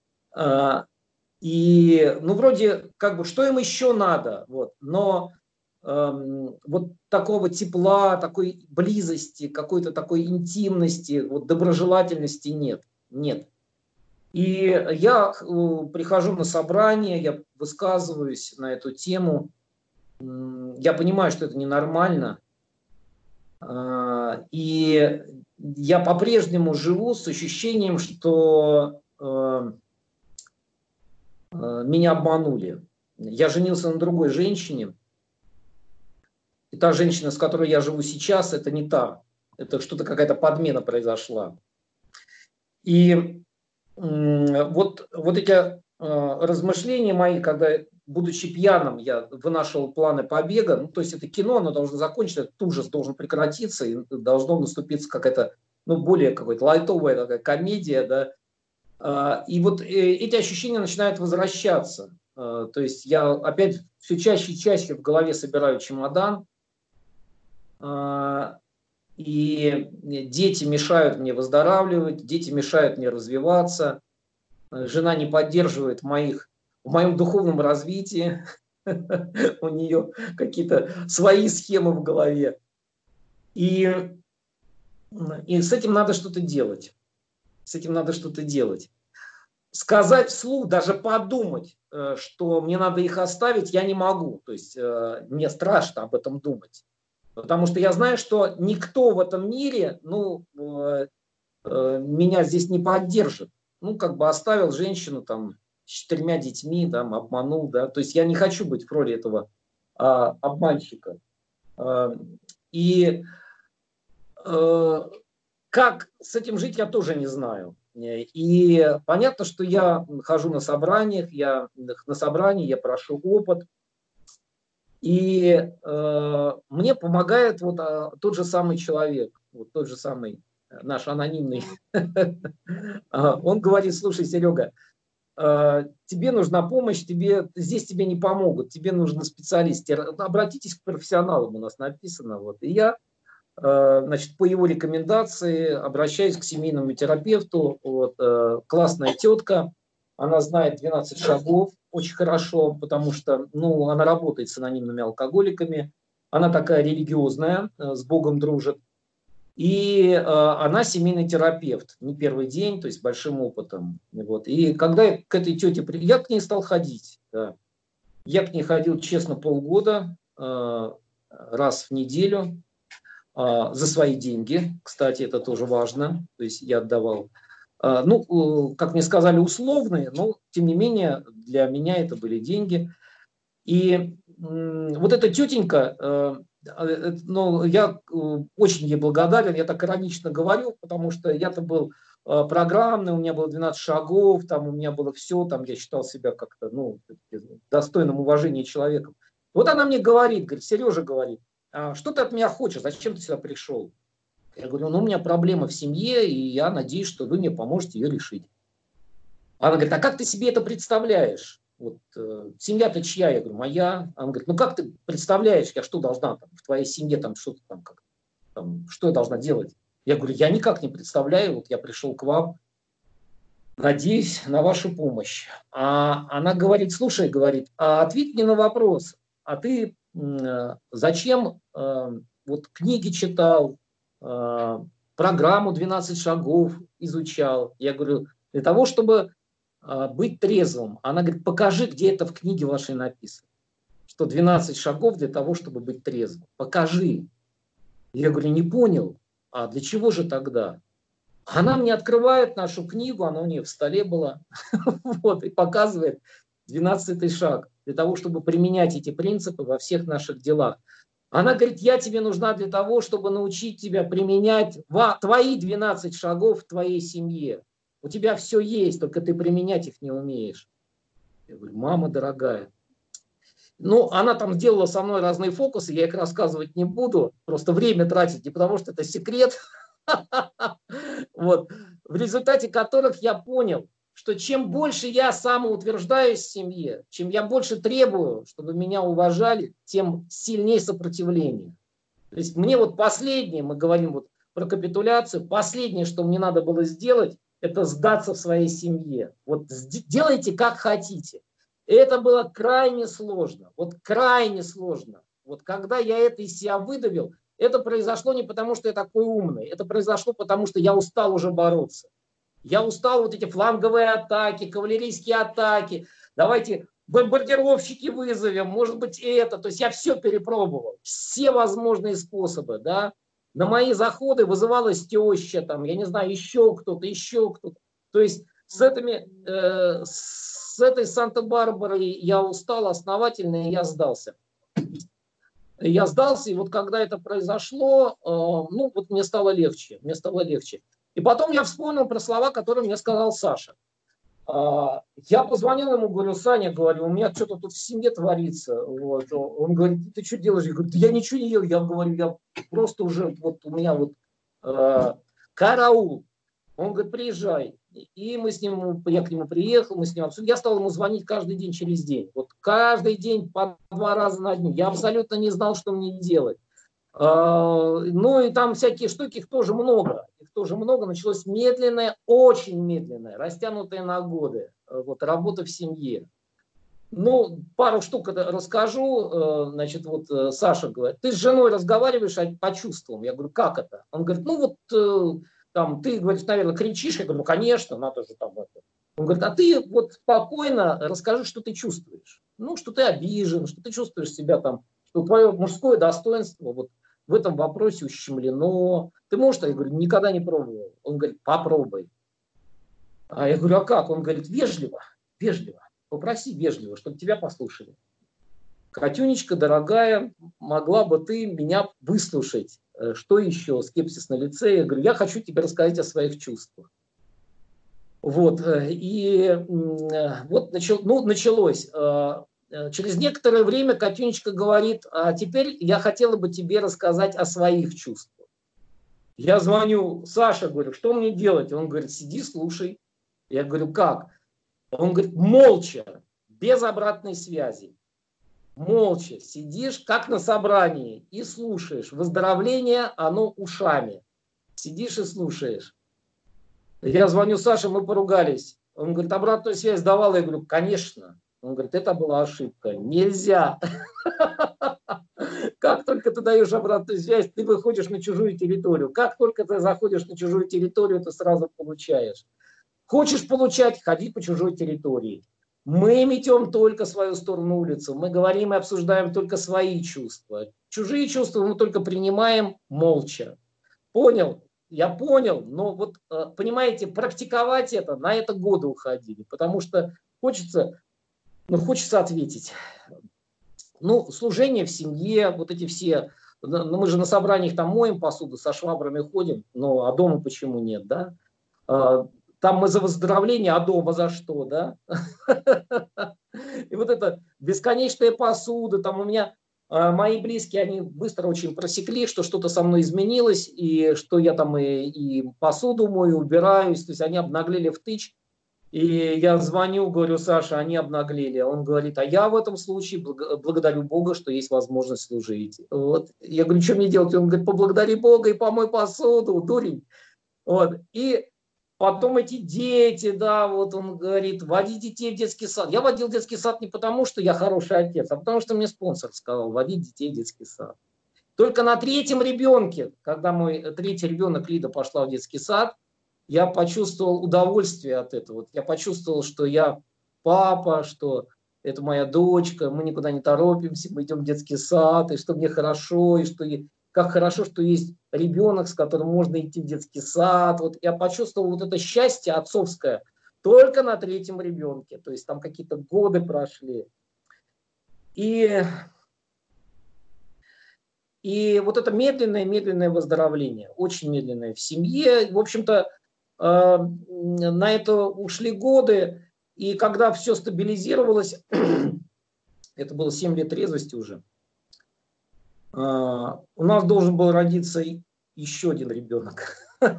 И, ну, вроде, как бы, что им еще надо, вот, но эм, вот такого тепла, такой близости, какой-то такой интимности, вот, доброжелательности нет, нет. И я э, прихожу на собрание, я высказываюсь на эту тему, я понимаю, что это ненормально, э, и я по-прежнему живу с ощущением, что... Э, меня обманули. Я женился на другой женщине. И та женщина, с которой я живу сейчас, это не та. Это что-то, какая-то подмена произошла. И вот, вот эти размышления мои, когда, будучи пьяным, я вынашивал планы побега, ну, то есть это кино, оно должно закончиться, этот ужас должен прекратиться, и должно наступить какая-то, ну, более какая-то лайтовая такая комедия, да. И вот эти ощущения начинают возвращаться. То есть я опять все чаще и чаще в голове собираю чемодан. И И дети мешают мне выздоравливать, дети мешают мне развиваться, жена не поддерживает моих, в моем духовном развитии, у нее какие-то свои схемы в голове. И, и с этим надо что-то делать. С этим надо что-то делать. Сказать вслух, даже подумать, что мне надо их оставить, я не могу. То есть мне страшно об этом думать. Потому что я знаю, что никто в этом мире, ну, меня здесь не поддержит. Ну, как бы оставил женщину там с четырьмя детьми, там, обманул, да. То есть я не хочу быть в роли этого а, обманщика. А, и а, как с этим жить, я тоже не знаю. И понятно, что я хожу на собраниях, я на собрании, я прошу опыт. И э, мне помогает вот а, тот же самый человек, вот тот же самый наш анонимный. Он говорит: слушай, Серега, тебе нужна помощь, тебе, здесь тебе не помогут, тебе нужны специалисты. Обратитесь к профессионалам, у нас написано. Вот. И я, значит, по его рекомендации обращаюсь к семейному терапевту. Вот, классная тетка, она знает двенадцать шагов очень хорошо, потому что, ну, она работает с анонимными алкоголиками, она такая религиозная, с Богом дружит. И э, она семейный терапевт, не первый день, то есть с большим опытом. Вот. И когда я к этой тете приехал, я к ней стал ходить. Да. Я к ней ходил, честно, полгода, э, раз в неделю, э, за свои деньги. Кстати, это тоже важно. То есть я отдавал, э, ну, э, как мне сказали, условные, но тем не менее для меня это были деньги. И э, вот эта тетенька... Э, Ну, я очень ей благодарен, я так иронично говорю, потому что я-то был программный, у меня было двенадцать шагов, там у меня было все, там я считал себя как-то, ну, достойным уважения человеком. Вот она мне говорит, говорит, Сережа, говорит, а что ты от меня хочешь, зачем ты сюда пришел? Я говорю, ну, у меня проблема в семье, и я надеюсь, что вы мне поможете ее решить. Она говорит, а как ты себе это представляешь? Вот, э, семья-то чья? Я говорю, моя. Она говорит, ну как ты представляешь, я что должна там, в твоей семье там что-то там, как, там, что я должна делать? Я говорю, я никак не представляю, вот я пришел к вам, надеюсь на вашу помощь. А она говорит, слушай, говорит, а ответь мне на вопрос, а ты э, зачем э, вот книги читал, э, программу двенадцать шагов изучал? Я говорю, для того, чтобы быть трезвым. Она говорит, покажи, где это в книге вашей написано. Что двенадцать шагов для того, чтобы быть трезвым. Покажи. Я говорю, не понял. А для чего же тогда? Она мне открывает нашу книгу, она у нее в столе была, вот, и показывает двенадцатый шаг. Для того, чтобы применять эти принципы во всех наших делах. Она говорит, я тебе нужна для того, чтобы научить тебя применять твои двенадцать шагов в твоей семье. У тебя все есть, только ты применять их не умеешь. Я говорю, мама дорогая. Ну, она там сделала со мной разные фокусы, я их рассказывать не буду, просто время тратить, не потому что это секрет. Вот. В результате которых я понял, что чем больше я самоутверждаюсь в семье, чем я больше требую, чтобы меня уважали, тем сильнее сопротивление. То есть мне вот последнее, мы говорим вот про капитуляцию, последнее, что мне надо было сделать, это сдаться в своей семье. Вот делайте как хотите. И это было крайне сложно. Вот крайне сложно. Вот когда я это из себя выдавил, это произошло не потому, что я такой умный. Это произошло потому, что я устал уже бороться. Я устал вот эти фланговые атаки, кавалерийские атаки. Давайте бомбардировщики вызовем, может быть это. То есть я все перепробовал. Все возможные способы, да. На мои заходы вызывалась теща, там, я не знаю, еще кто-то, еще кто-то. То есть с, этими, э, с этой Санта-Барбарой я устал основательно, и я сдался. Я сдался, и вот когда это произошло, э, ну вот мне стало легче, мне стало легче. И потом я вспомнил про слова, которые мне сказал Саша. Э, я позвонил ему, говорю, Саня, говорю, у меня что-то тут в семье творится. Вот. Он говорит, ты что делаешь? Я говорю, да я ничего не ел. Я говорю, я просто уже, вот у меня вот э, караул. Он говорит, приезжай. И мы с ним, я к нему приехал, мы с ним обсудили. Я стал ему звонить каждый день через день. Вот каждый день по два раза на дню. Я абсолютно не знал, что мне делать. Ну и там всякие штуки, их тоже много. Их тоже много. Началось медленное, очень медленное, растянутое на годы. Вот, работа в семье. Ну, пару штук расскажу. Значит, вот Саша говорит, ты с женой разговариваешь по чувствам. Я говорю, как это? Он говорит, ну вот там ты, говорит, наверное, кричишь. Я говорю, ну, конечно, надо же там это. Он говорит, а ты вот спокойно расскажи, что ты чувствуешь. Ну, что ты обижен, что ты чувствуешь себя там, что твое мужское достоинство вот в этом вопросе ущемлено. Ты можешь? Я говорю, никогда не пробовал. Он говорит, попробуй. А я говорю, а как? Он говорит, вежливо, вежливо. Попроси вежливо, чтобы тебя послушали. Катюнечка, дорогая, могла бы ты меня выслушать? Что еще? Скепсис на лице. Я говорю, я хочу тебе рассказать о своих чувствах. Вот, и вот начал, ну, началось. Через некоторое время Катюнечка говорит, а теперь я хотела бы тебе рассказать о своих чувствах. Я звоню Саше, говорю, что мне делать? Он говорит, сиди, слушай. Я говорю, как? Он говорит, молча, без обратной связи. Молча сидишь, как на собрании, и слушаешь. Выздоровление, оно ушами. Сидишь и слушаешь. Я звоню Саше, мы поругались. Он говорит, обратную связь давал? Я говорю, конечно. Он говорит, это была ошибка. Нельзя. Как только ты даешь обратную связь, ты выходишь на чужую территорию. Как только ты заходишь на чужую территорию, ты сразу получаешь. Хочешь получать, ходи по чужой территории. Мы метем только свою сторону улицу. Мы говорим и обсуждаем только свои чувства. Чужие чувства мы только принимаем молча. Понял? Я понял, но вот, понимаете, практиковать это, на это годы уходили, потому что хочется, ну, хочется ответить. Ну, служение в семье, вот эти все, ну, мы же на собраниях там моем посуду, со швабрами ходим, ну, а дома почему нет, да? Там мы за выздоровление, а дома за что, да? И вот это бесконечная посуда, там у меня... Мои близкие, они быстро очень просекли, что что-то со мной изменилось, и что я там и, и посуду мою, убираюсь. То есть они обнаглели в тыч. И я звоню, говорю, Саша, они обнаглели. Он говорит, а я в этом случае благодарю Бога, что есть возможность служить. Вот. Я говорю, что мне делать? Он говорит, поблагодари Бога и помой посуду, дурень. Вот. И потом эти дети, да, вот он говорит, води детей в детский сад. Я водил детский сад не потому, что я хороший отец, а потому что мне спонсор сказал, водить детей в детский сад. Только на третьем ребенке, когда мой третий ребенок Лида пошла в детский сад, я почувствовал удовольствие от этого. Я почувствовал, что я папа, что это моя дочка, мы никуда не торопимся, мы идем в детский сад, и что мне хорошо, и что... Как хорошо, что есть ребенок, с которым можно идти в детский сад. Вот я почувствовал вот это счастье отцовское только на третьем ребенке. То есть там какие-то годы прошли. И, и вот это медленное-медленное выздоровление, очень медленное в семье. В общем-то, э, на это ушли годы. И когда все стабилизировалось, это было семь лет трезвости уже, Uh, у нас должен был родиться еще один ребенок.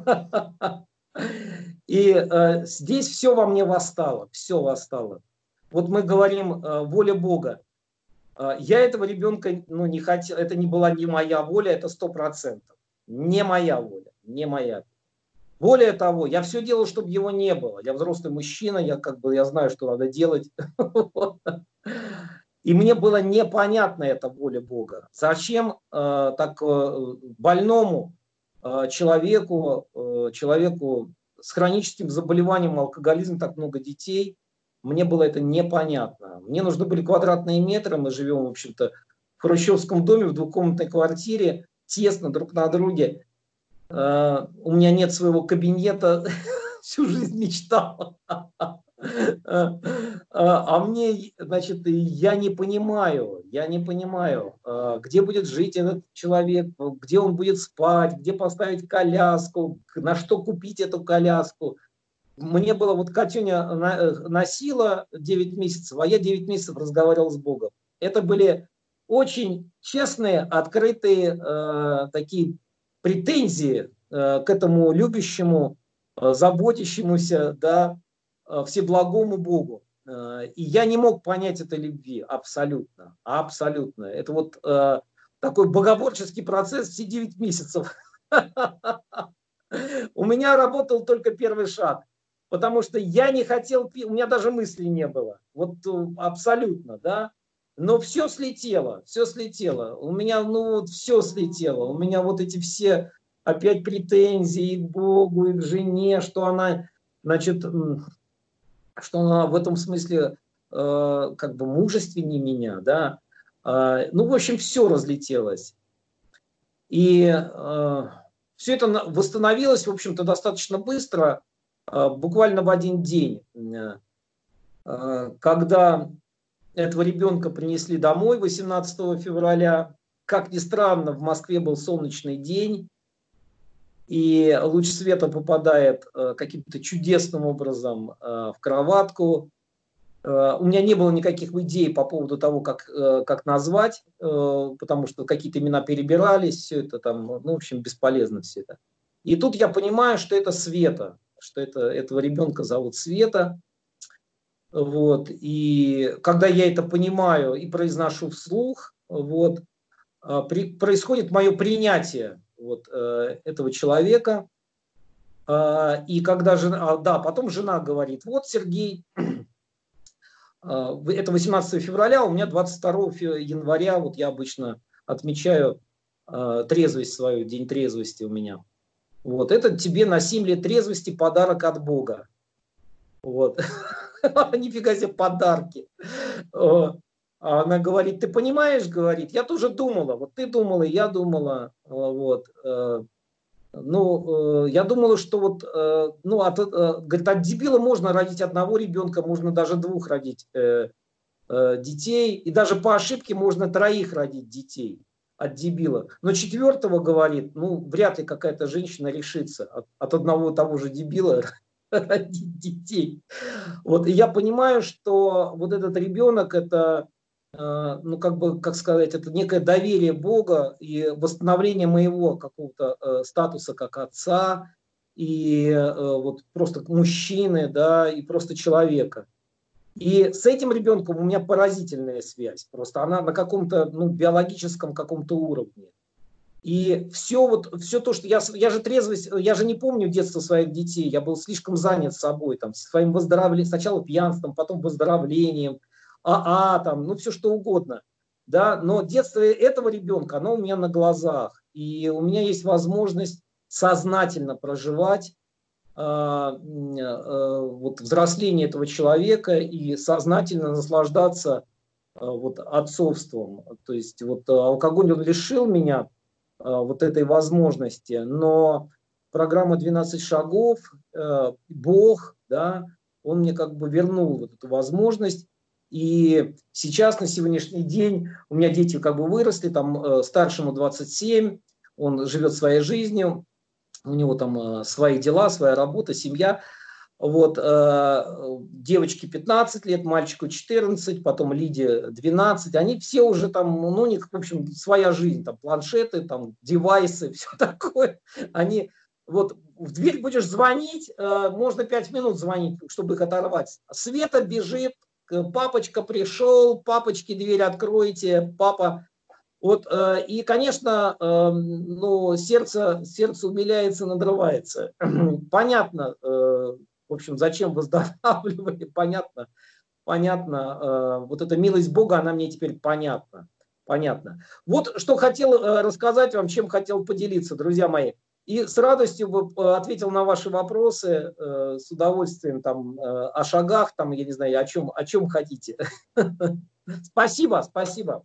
И uh, здесь все во мне восстало, все восстало. Вот мы говорим uh, воля Бога. Uh, я этого ребенка, ну, не хотел, это не была не моя воля, это сто процентов. Не моя воля, не моя. Более того, я все делал, чтобы его не было. Я взрослый мужчина, я как бы, я знаю, что надо делать. И мне было непонятна эта воля Бога. Зачем э, так э, больному э, человеку, э, человеку с хроническим заболеванием, алкоголизм, так много детей? Мне было это непонятно. Мне нужны были квадратные метры. Мы живем, в общем-то, в хрущевском доме, в двухкомнатной квартире, тесно друг на друге. Э, у меня нет своего кабинета. Всю жизнь мечтал. А мне, значит, я не понимаю, я не понимаю, где будет жить этот человек, где он будет спать, где поставить коляску, на что купить эту коляску. Мне было, вот Катюня носила девять месяцев, а я девять месяцев разговаривал с Богом. Это были очень честные, открытые такие претензии к этому любящему, заботящемуся, да, всеблагому Богу. И я не мог понять этой любви абсолютно, абсолютно. Это вот такой богоборческий процесс все девять месяцев. У меня работал только первый шаг, потому что я не хотел, у меня даже мысли не было. Вот абсолютно, да. Но все слетело, все слетело. У меня, ну вот все слетело. У меня вот эти все опять претензии и к Богу, и к жене, что она, значит, что она в этом смысле э, как бы мужественнее меня, да. Э, ну, в общем, все разлетелось. И э, все это восстановилось, в общем-то, достаточно быстро, э, буквально в один день, э, когда этого ребенка принесли домой восемнадцатого февраля. Как ни странно, в Москве был солнечный день, и луч света попадает э, каким-то чудесным образом э, в кроватку. Э, у меня не было никаких идей по поводу того, как, э, как назвать, э, потому что какие-то имена перебирались, все это там, ну, в общем, бесполезно все это. И тут я понимаю, что это Света, что это, этого ребенка зовут Света. Вот. И когда я это понимаю и произношу вслух, вот, при, происходит мое принятие вот, этого человека. И когда жена, да, потом жена говорит, вот, Сергей, это восемнадцатого февраля, у меня двадцать второго января, вот я обычно отмечаю трезвость свою, день трезвости у меня. Вот, это тебе на семь лет трезвости подарок от Бога. Вот. Нифига себе подарки. Она говорит, ты понимаешь, говорит, я тоже думала, вот ты думала, я думала, вот. Ну, я думала, что вот, ну, от, говорит, от дебила можно родить одного ребенка, можно даже двух родить детей, и даже по ошибке можно троих родить детей от дебила. Но четвертого, говорит, ну, вряд ли какая-то женщина решится от, от одного того же дебила родить детей. Вот, и я понимаю, что вот этот ребенок, это, э, ну, как бы, как сказать, это некое доверие Бога и восстановление моего какого-то э, статуса как отца, и э, вот просто мужчины, да, и просто человека. И с этим ребенком у меня поразительная связь, просто она на каком-то, ну, биологическом каком-то уровне. И все вот, все то, что я, я же трезвость, я же не помню детство своих детей, я был слишком занят собой, там, своим выздоровлением, сначала пьянством, потом выздоровлением, АА, там, ну, все что угодно, да, но детство этого ребенка, оно у меня на глазах, и у меня есть возможность сознательно проживать э, э, вот, взросление этого человека и сознательно наслаждаться э, вот, отцовством, то есть вот алкоголь, он лишил меня вот этой возможности, но программа двенадцать шагов, Бог, да, он мне как бы вернул вот эту возможность, и сейчас на сегодняшний день у меня дети как бы выросли, там старшему двадцать семь, он живет своей жизнью, у него там свои дела, своя работа, семья. Вот, э, девочке пятнадцать лет, мальчику четырнадцать, потом Лиде двенадцать, они все уже там, ну, у них, в общем, своя жизнь, там, планшеты, там, девайсы, все такое. Они, вот, в дверь будешь звонить, э, можно пять минут звонить, чтобы их оторвать. Света бежит, папочка пришел, папочке дверь откройте, папа. Вот, э, и, конечно, э, ну, сердце, сердце умиляется, надрывается. Понятно, э, в общем, зачем выздоравливали, понятно, понятно. Э, вот эта милость Бога, она мне теперь понятна. Понятно. Вот что хотел э, рассказать вам, чем хотел поделиться, друзья мои. И с радостью бы ответил на ваши вопросы, э, с удовольствием там э, о шагах, там, я не знаю, о чем, о чем хотите. Спасибо, спасибо.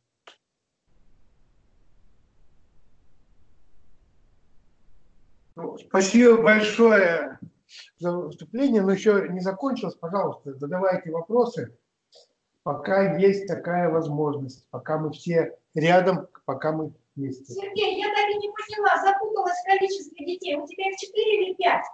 Спасибо большое за выступление, но еще не закончилось. Пожалуйста, задавайте вопросы, пока есть такая возможность, пока мы все рядом, пока мы вместе. Сергей, я так и не поняла, запуталась в количестве детей. У тебя их четыре или пять?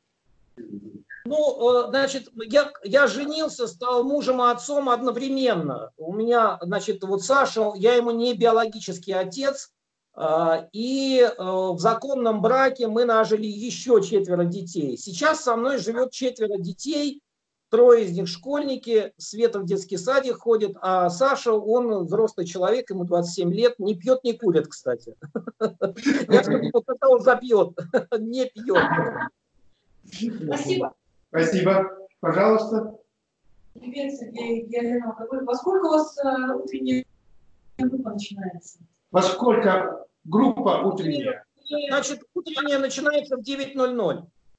Ну, значит, я, я женился, стал мужем и отцом одновременно. У меня, значит, вот Саша, я ему не биологический отец, и в законном браке мы нажили еще четверо детей. Сейчас со мной живет четверо детей, трое из них школьники, Света в детский садик ходит, а Саша, он взрослый человек, ему двадцать семь лет, не пьет, не курит, кстати. Я скажу, вот это он запьет, не пьет. Спасибо. Спасибо. Пожалуйста. Привет, Сергей Георгиевна. Во сколько у вас утренняя группа начинается? Во сколько группа утренняя? Значит, утренняя начинается в девять ноль ноль.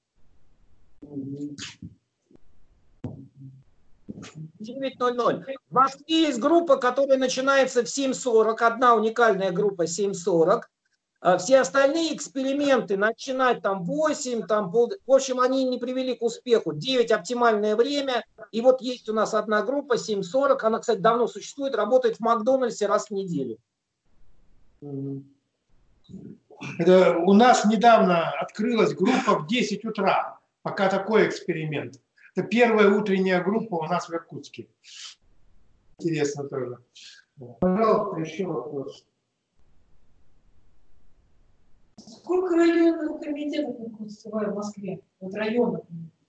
девять ноль ноль. В Москве есть группа, которая начинается в семь сорок. Одна уникальная группа семь сорок. Все остальные эксперименты начинать там восемь, там пол... в общем, они не привели к успеху. девять оптимальное время. И вот есть у нас одна группа семь сорок. Она, кстати, давно существует, работает в Макдональдсе раз в неделю. Это у нас недавно открылась группа в десять утра. Пока такой эксперимент. Это первая утренняя группа у нас в Иркутске. Интересно тоже. Пожалуйста, еще вопрос. Сколько районных комитетов в Москве? Вот районов.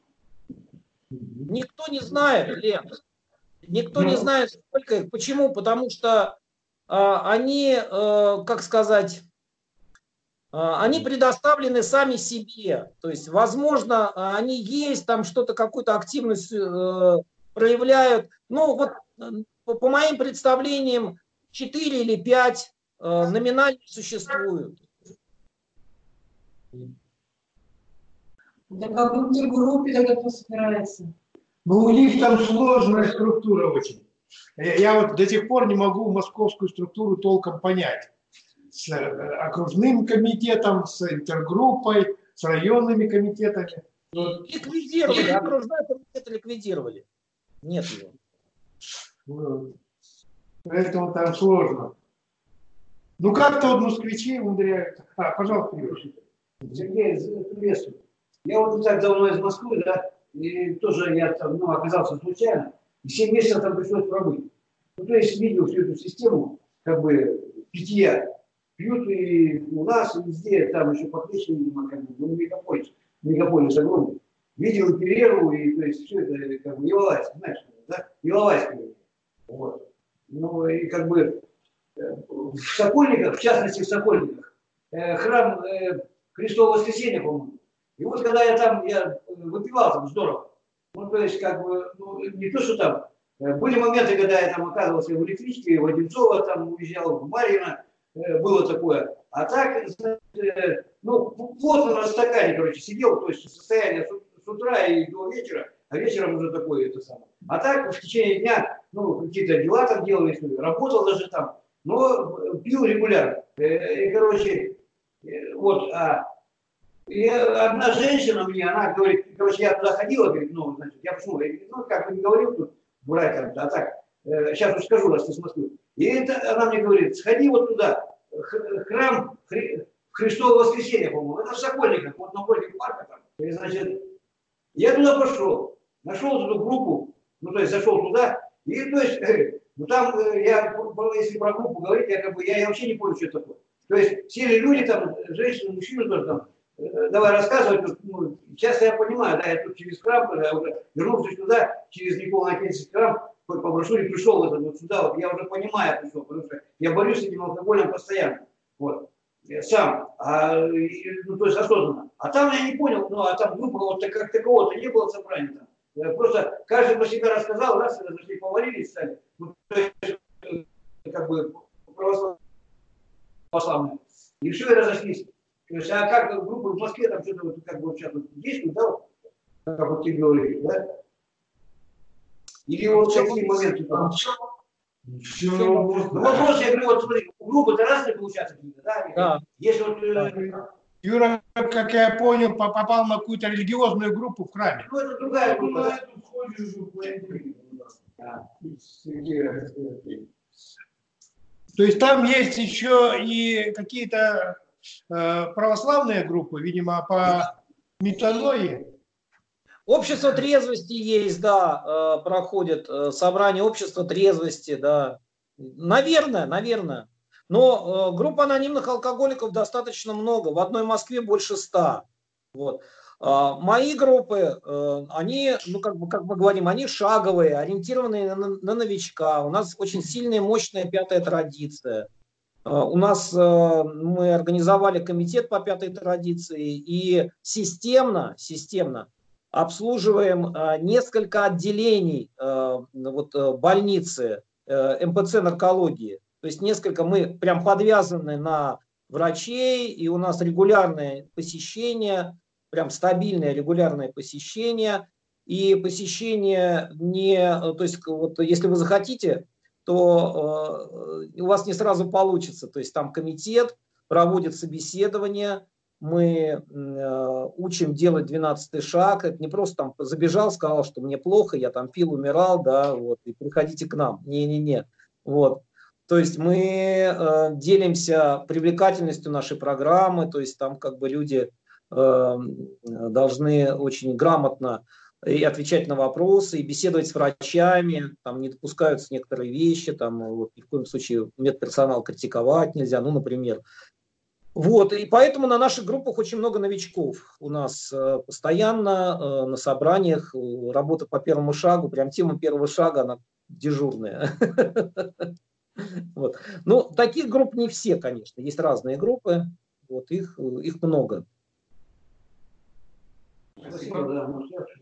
Никто не знает, Лен. Никто не знает, сколько их. Почему? Потому что а, они, а, как сказать, а, они предоставлены сами себе. То есть, возможно, они есть, там что-то, какую-то активность а, проявляют. Ну, вот по, по моим представлениям, четыре или пять а, номинально существуют. Да как в интергруппе тогда кто собирается? Ну, у них там сложная структура очень. Я, я вот до сих пор не могу московскую структуру толком понять. С окружным комитетом, с интергруппой, с районными комитетами. Ликвидировали, окружной комитет ликвидировали. Нет его. Вот. Поэтому там сложно. Ну, как-то вот москвичи умудряются. А, пожалуйста, Юрий. Сергей, приветствую. Я вот не так давно из Москвы, да, и тоже я там, ну, оказался случайно, и семь месяцев там пришлось пробыть. Ну, то есть видел всю эту систему, как бы, питья. Пьют и у нас, и везде, там еще похлеще, видимо, как бы, ну, мегаполис, мегаполис огромный. Видел перерву, и, то есть, все это, как бы, Иловайск, знаешь, да, Иловайск. Вот. Ну, и, как бы, в Сокольниках, в частности, в Сокольниках, э, храм э, Христова Воскресения, по-моему. И вот когда я там, я выпивал там здорово. Ну, то есть, как бы, ну, не то, что там. Были моменты, когда я там оказывался в электричке, в Одинцово там уезжал, в Марьино, было такое. А так, значит, ну, плотно на стакане, короче, сидел, то есть состояние с утра и до вечера, а вечером уже такое это самое. А так в течение дня, ну, какие-то дела там делал, работал даже там, но пил регулярно. И, короче, вот, а и одна женщина мне, она говорит, короче, я туда ходила, говорит, ну, значит, я почему, я, ну, как бы не говорил тут, брать там, а так, э, сейчас уж скажу, раз ты с Москвы. И это, она мне говорит, сходи вот туда, храм Хри, Христова Воскресения, по-моему, это в Сокольниках, вот напротив парка там. И, значит, я туда пошел, нашел эту группу, ну, то есть зашел туда, и, то есть, э, ну, там, э, я, если про группу говорить, я, как бы, я, я вообще не понял, что это такое. То есть, сели люди там, женщины, мужчины тоже там, давай рассказывать, ну, сейчас я понимаю, да, я тут через храм, я уже вернулся сюда, через Николай Акинский храм, по брошюре пришел вот, вот сюда, вот, я уже понимаю, пришел, потому что я борюсь с этим алкоголем постоянно, вот, я сам, а, и, ну, то есть осознанно. А там я не понял, ну, а там группа вот как такового-то не было собрания там. Просто каждый про себя рассказал, раз, зашли, повалились, стали, ну, то есть, как бы, православные, и все, и разошлись. То есть, а как группы в Москве там что-то вот, как бы сейчас вот действует, да, вот, как вот ты говоришь, да? Или вот такие моменты там. Ну, вопрос, я говорю, вот смотри, у группы-то разные получаются какие-то, да? Да. Если вот... Э... Юра, как я понял, попал на какую-то религиозную группу в храме. Ну, это другая группа. То есть там есть еще и какие-то православные группы, видимо, по метаноии. Общество трезвости есть, да, проходит собрание общества трезвости, да. Наверное, наверное. Но групп анонимных алкоголиков достаточно много. В одной Москве больше ста. Вот. Мои группы, они, ну, как бы, как мы говорим, они шаговые, ориентированные на, на новичка. У нас очень сильная, мощная пятая традиция. У нас мы организовали комитет по пятой традиции и системно, системно обслуживаем несколько отделений вот, больницы эм пэ цэ наркологии. То есть несколько, мы прям подвязаны на врачей, и у нас регулярное посещение, прям стабильное регулярное посещение. И посещение не, то есть вот если вы захотите, то э, у вас не сразу получится. То есть там комитет проводит собеседование, мы э, учим делать двенадцатый шаг. Это не просто там забежал, сказал, что мне плохо, я там пил, умирал, да, вот, и приходите к нам. Не-не-не. Вот. То есть мы э, делимся привлекательностью нашей программы, то есть там как бы люди э, должны очень грамотно и отвечать на вопросы, и беседовать с врачами, там не допускаются некоторые вещи, там вот, ни в коем случае медперсонал критиковать нельзя, ну, например. Вот, и поэтому на наших группах очень много новичков. У нас э, постоянно э, на собраниях э, работа по первому шагу, прям тема первого шага, она дежурная. Вот. Ну, таких групп не все, конечно, есть разные группы, вот, их, их много. Спасибо.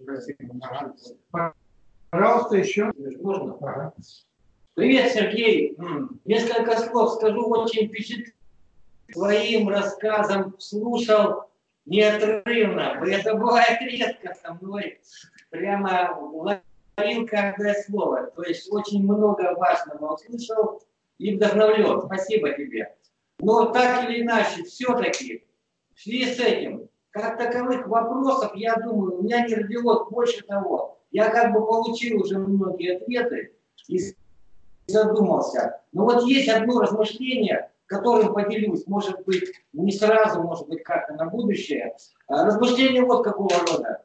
Пожалуйста, еще. Можно? Ага. Привет, Сергей. Несколько слов скажу, очень впечатлен твоим рассказом, слушал неотрывно. Это бывает редко со мной. Прямо ловил каждое слово. То есть очень много важного услышал и вдохновлен. Спасибо тебе. Но так или иначе, все-таки в связи с этим, как таковых вопросов, я думаю, у меня не родилось больше того. Я как бы получил уже многие ответы и задумался. Но вот есть одно размышление, которым поделюсь, может быть, не сразу, может быть, как-то на будущее. Размышление вот какого рода.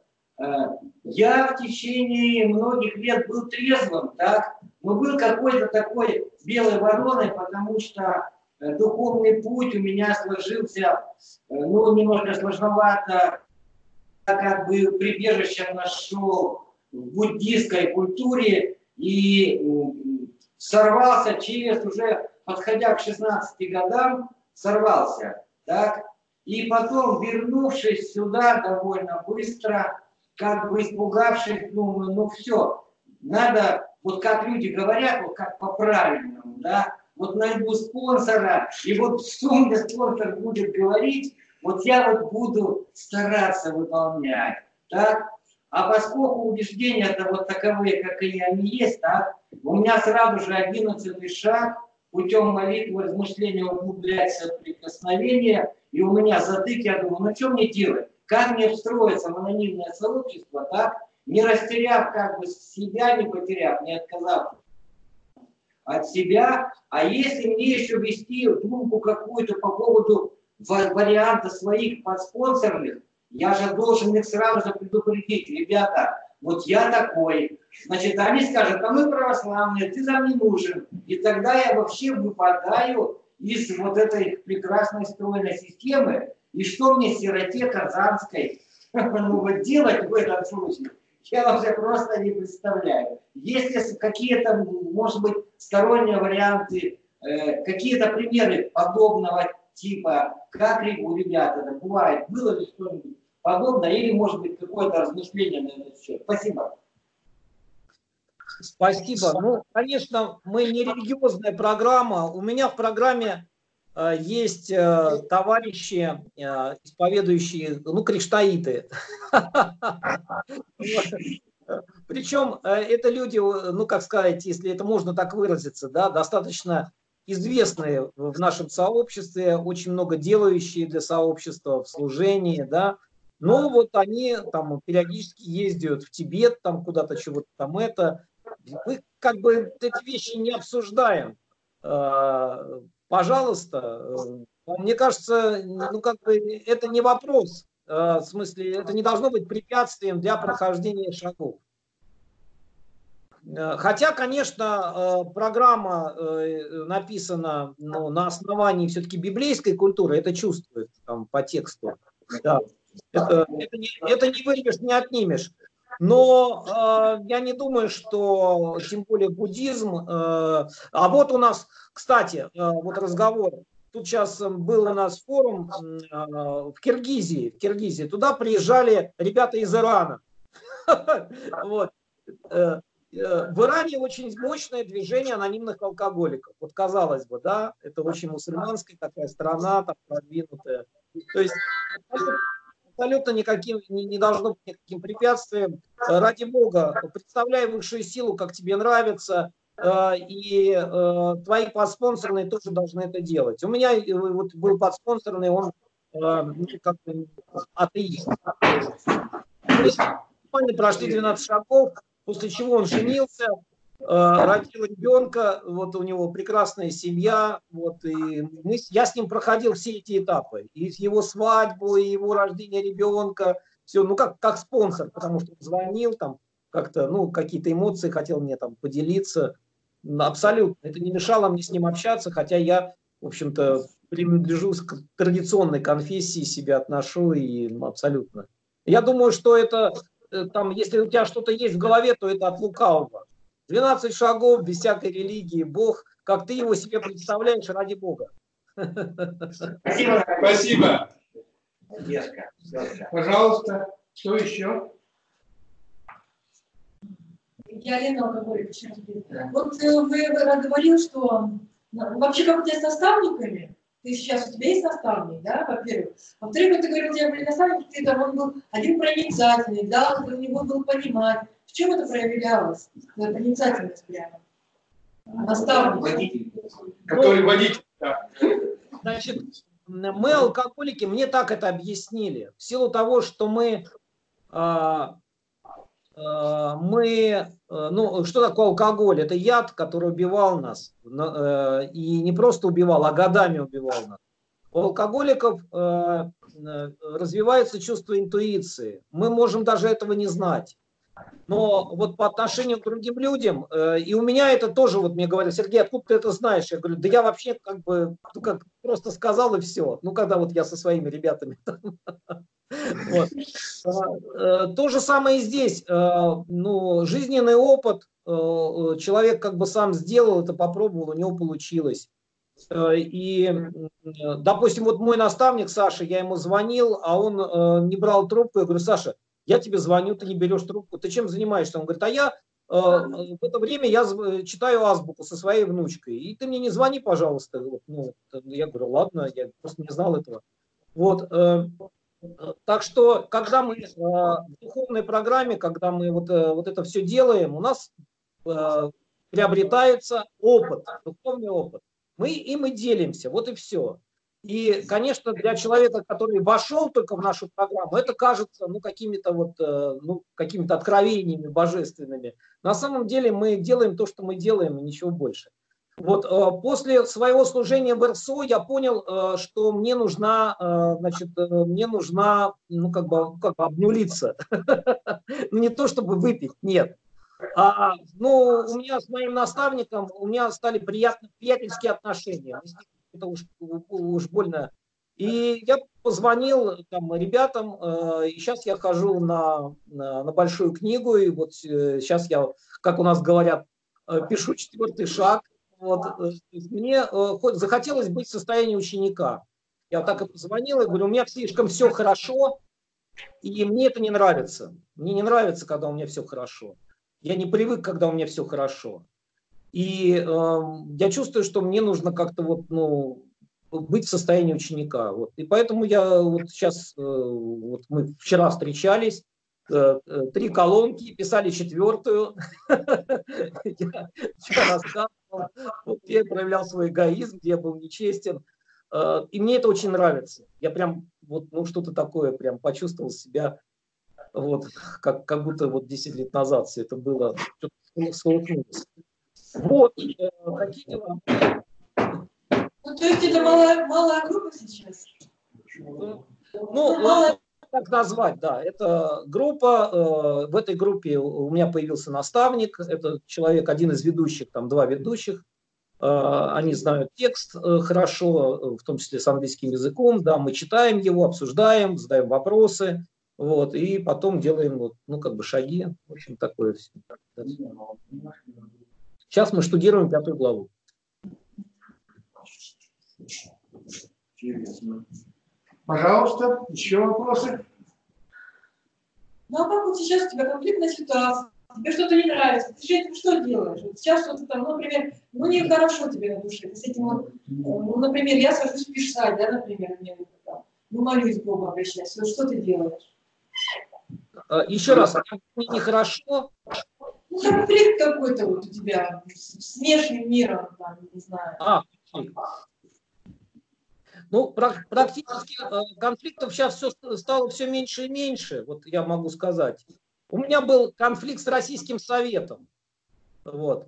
Я в течение многих лет был трезвым, так, но был какой-то такой белой вороной, потому что духовный путь у меня сложился, ну, немного сложновато, как бы прибежище нашел в буддийской культуре и сорвался через уже, подходя к шестнадцати годам, сорвался, так, и потом, вернувшись сюда довольно быстро, как бы испугавшись, думаю, ну все, надо, вот как люди говорят, вот как по-правильному, да, вот найду спонсора, и вот что мне спонсор будет говорить, вот я вот буду стараться выполнять, так? А поскольку убеждения это вот таковые, какие они есть, так, у меня сразу же одиннадцатый шаг, путем молитвы, размышления углубляется прикосновение, и у меня затык, я думаю, ну что мне делать? Как мне встроиться в анонимное сообщество, так, не растеряв как бы себя, не потеряв, не отказав от себя, а если мне еще вести думку какую-то по поводу варианта своих подспонсорных, я же должен их сразу же предупредить, ребята, вот я такой, значит, они скажут, а мы православные, ты нам не нужен, и тогда я вообще выпадаю из вот этой прекрасной стройной системы, и что мне, сироте казанской, ну, вот делать в этом случае? Я вообще просто не представляю. Если какие-то, может быть, сторонние варианты, э, какие-то примеры подобного типа, как у ребят это бывает, было ли что-нибудь подобное, или, может быть, какое-то размышление на этот счет? Спасибо. Спасибо. Ну, конечно, мы не религиозная программа. У меня в программе э, есть э, товарищи, э, исповедующие, ну, криштаиты. Причем это люди, ну, как сказать, если это можно так выразиться, да, достаточно известные в нашем сообществе, очень много делающие для сообщества в служении, да. Но вот они там периодически ездят в Тибет, там куда-то чего-то там это. Мы как бы эти вещи не обсуждаем. Пожалуйста, мне кажется, ну как бы это не вопрос. В смысле, это не должно быть препятствием для прохождения шагов. Хотя, конечно, программа написана, ну, на основании все-таки библейской культуры, это чувствуется там, по тексту. Да. Это, это, не, это не вырвешь, не отнимешь. Но э, я не думаю, что тем более буддизм... Э, а вот у нас, кстати, э, вот разговор. Тут сейчас был у нас форум э, в Киргизии. В Киргизии. Туда приезжали ребята из Ирана. Вот. В Иране очень мощное движение анонимных алкоголиков. Вот казалось бы, да, это очень мусульманская такая страна, так продвинутая. То есть абсолютно никаким, не, не должно быть никаким препятствием. Ради Бога, представляй высшую силу, как тебе нравится, и твои подспонсорные тоже должны это делать. У меня вот был подспонсорный, он как бы атеист. Мы прошли двенадцать шагов, после чего он женился, родил ребенка, вот у него прекрасная семья, вот, и мы, я с ним проходил все эти этапы, и его свадьбу, и его рождение ребенка, все, ну как, как спонсор, потому что он звонил, там, как-то, ну, какие-то эмоции хотел мне там поделиться, абсолютно, это не мешало мне с ним общаться, хотя я, в общем-то, принадлежу к традиционной конфессии, себя отношу, и абсолютно. Я думаю, что это... Там, если у тебя что-то есть в голове, то это от лукавого. двенадцать шагов, без всякой религии, Бог, как ты его себе представляешь, ради Бога. Спасибо. Спасибо. Пожалуйста, что еще? Я Лена Алкоголик. Вот вы говорил, что вообще как у тебя с наставниками, ты сейчас, у тебя есть наставник, да, во-первых. Во-вторых, ты говорил, у тебя были наставники, ты там, он был один проницательный, да, у него был понимать. В чем это проявлялось? Проницательность прямо. Наставник. Водитель. Который водитель, да. Значит, мы, алкоголики, мне так это объяснили. В силу того, что мы... А, мы, ну, что такое алкоголь? Это яд, который убивал нас. И не просто убивал, а годами убивал нас. У алкоголиков развивается чувство интуиции. Мы можем даже этого не знать. Но вот по отношению к другим людям, и у меня это тоже, вот мне говорят, Сергей, откуда ты это знаешь? Я говорю, да я вообще как бы, ну как, просто сказал и все. Ну когда вот я со своими ребятами. Вот. То же самое и здесь. Ну, жизненный опыт, человек как бы сам сделал это, попробовал, у него получилось. И, допустим, вот мой наставник Саша, я ему звонил, а он не брал трубку. Я говорю, Саша, я тебе звоню, ты не берешь трубку, ты чем занимаешься? Он говорит, а я в это время я читаю азбуку со своей внучкой, и ты мне не звони, пожалуйста. Ну, я говорю, ладно, я просто не знал этого. Вот. Так что, когда мы в духовной программе, когда мы вот, вот это все делаем, у нас приобретается опыт, духовный опыт. Мы им и делимся, вот и все. И, конечно, для человека, который вошел только в нашу программу, это кажется ну, какими-то вот, ну, какими-то откровениями божественными. На самом деле мы делаем то, что мы делаем, и ничего больше. Вот после своего служения в эр эс о я понял, что мне нужна, значит, мне нужна, ну, как бы, как бы обнулиться. Не то, чтобы выпить, нет. А, ну, у меня с моим наставником, у меня стали приятные, приятельские отношения. Это уж, уж больно. И я позвонил там ребятам, и сейчас я хожу на, на, на большую книгу, и вот сейчас я, как у нас говорят, пишу четвертый шаг. Вот, мне хоть захотелось быть в состоянии ученика. Я так и позвонил и говорю, у меня слишком все хорошо, и мне это не нравится. Мне не нравится, когда у меня все хорошо. Я не привык, когда у меня все хорошо. И э, я чувствую, что мне нужно как-то вот, ну, быть в состоянии ученика. Вот. И поэтому я вот сейчас, э, вот мы вчера встречались, э, э, три колонки, писали четвертую. Я рассказывал, где я проявлял свой эгоизм, где я был нечестен. И мне это очень нравится. Я прям вот, ну, что-то такое прям почувствовал себя, вот, как, как будто вот десять лет назад все это было, что-то столкнулось. Вот, э, какие дела? Ну, то есть это малая, малая группа сейчас? Ну, малая... так назвать, да. Это группа, э, в этой группе у меня появился наставник, это человек, один из ведущих, там два ведущих. они знают текст хорошо, в том числе с английским языком, да, мы читаем его, обсуждаем, задаем вопросы, вот, и потом делаем, вот, ну, как бы шаги, в общем, такое все. Сейчас мы штудируем пятую главу. Интересно. Пожалуйста, еще вопросы? Ну а как вот сейчас у тебя конфликтная ситуация, тебе что-то не нравится, ты же этим что делаешь? Вот сейчас что-то там, ну, например, ну нехорошо тебе на душе, ты с этим вот, ну, например, я сажусь писать, да, например, мне там, ну, молюсь к Богу, обращаюсь, вот что ты делаешь? Еще раз, мне нехорошо. Ну, конфликт какой-то вот у тебя с внешним миром, там, не знаю. А, ну, практически конфликтов сейчас все стало все меньше и меньше, вот я могу сказать. У меня был конфликт с Российским Советом. Вот.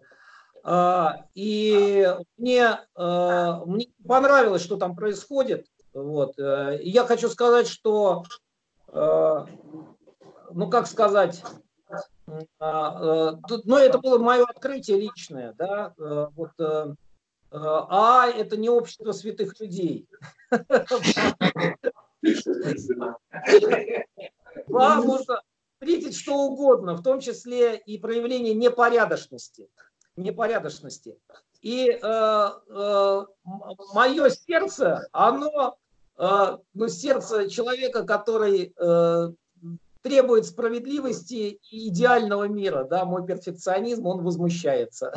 И мне, мне понравилось, что там происходит. Вот. И я хочу сказать, что, ну, как сказать, ну, это было мое открытие личное, да, вот. А это не общество святых людей. А можно встретить что угодно, в том числе и проявление непорядочности. непорядочности. И э, э, мое сердце, оно, э, ну, сердце человека, который э, требует справедливости и идеального мира, да, мой перфекционизм, он возмущается.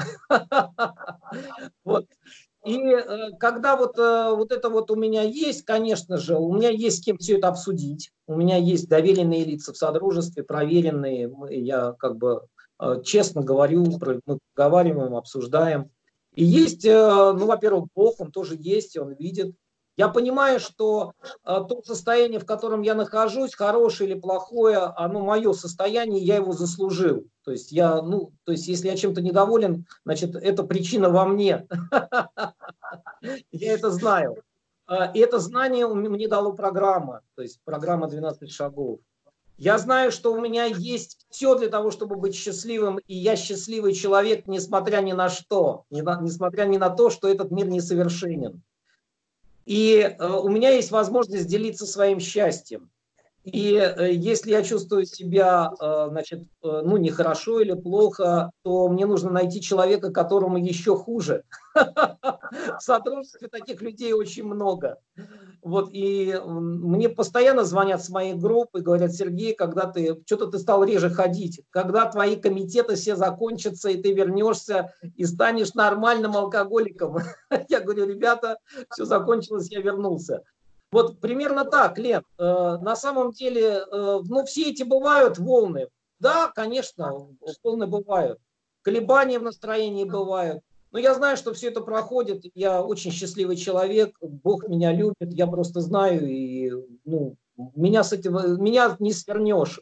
Вот. И э, когда вот, э, вот это вот у меня есть, конечно же, у меня есть с кем все это обсудить, у меня есть доверенные лица в Содружестве, проверенные, я как бы э, честно говорю, мы проговариваем, обсуждаем. И есть, э, ну, во-первых, Бог, он тоже есть, он видит. Я понимаю, что э, то состояние, в котором я нахожусь, хорошее или плохое, оно мое состояние, я его заслужил. То есть, я, ну, то есть если я чем-то недоволен, значит, это причина во мне. Я это знаю. И это знание мне дало программа, то есть программа двенадцать шагов. Я знаю, что у меня есть все для того, чтобы быть счастливым, и я счастливый человек, несмотря ни на что, несмотря ни на то, что этот мир несовершенен. И э, у меня есть возможность делиться своим счастьем. И э, если я чувствую себя, э, значит, э, ну, нехорошо или плохо, то мне нужно найти человека, которому еще хуже. В Содружестве таких людей очень много. Вот, и мне постоянно звонят с моей группы, говорят: Сергей, когда ты, что-то ты стал реже ходить, когда твои комитеты все закончатся, и ты вернешься, и станешь нормальным алкоголиком. Я говорю: ребята, все закончилось, я вернулся. Вот примерно так, Лен. На самом деле, ну, все эти бывают волны. Да, конечно, волны бывают. Колебания в настроении бывают. Но я знаю, что все это проходит. Я очень счастливый человек. Бог меня любит. Я просто знаю. И, ну, меня с этим, меня не свернешь.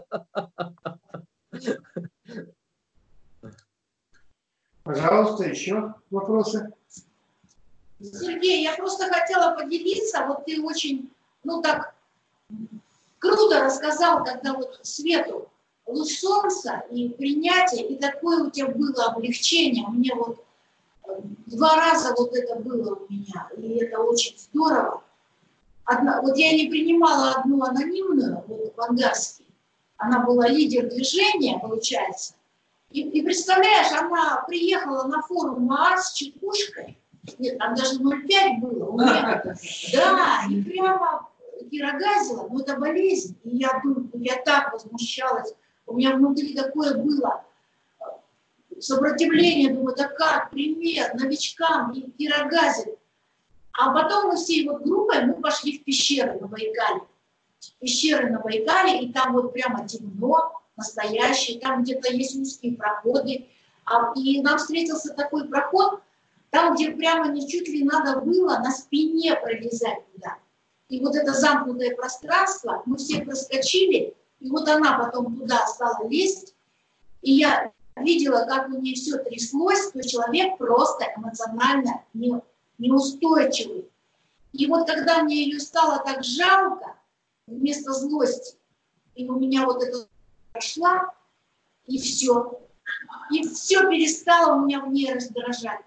Пожалуйста, еще вопросы? Сергей, я просто хотела поделиться. Вот ты очень, ну так, круто рассказал, когда вот Свету луч солнца и принятие, и такое у тебя было облегчение. Мне вот два раза вот это было у меня, и это очень здорово. Одна, вот я не принимала одну анонимную, вот в Ангарске. Она была лидер движения, получается. И, и представляешь, она приехала на форум МАА с чекушкой. Нет, там даже ноль пять было у меня. Да, и прямо кирогазила, но это болезнь. И я думаю, я так возмущалась. У меня внутри такое было сопротивление. Думаю, да как, пример новичкам и кирогазит. А потом мы всей вот группой мы пошли в пещеры на Байкале. Пещеры на Байкале, и там вот прямо темно, настоящий. Там где-то есть узкие проходы. А, и нам встретился такой проход, там, где прямо не чуть ли надо было на спине пролезать туда. И вот это замкнутое пространство, мы все проскочили, и вот она потом туда стала лезть, и я видела, как у нее все тряслось, то человек просто эмоционально не, неустойчивый. И вот когда мне ее стало так жалко, вместо злости, и у меня вот это прошла, и все. И все перестало у меня в ней раздражать.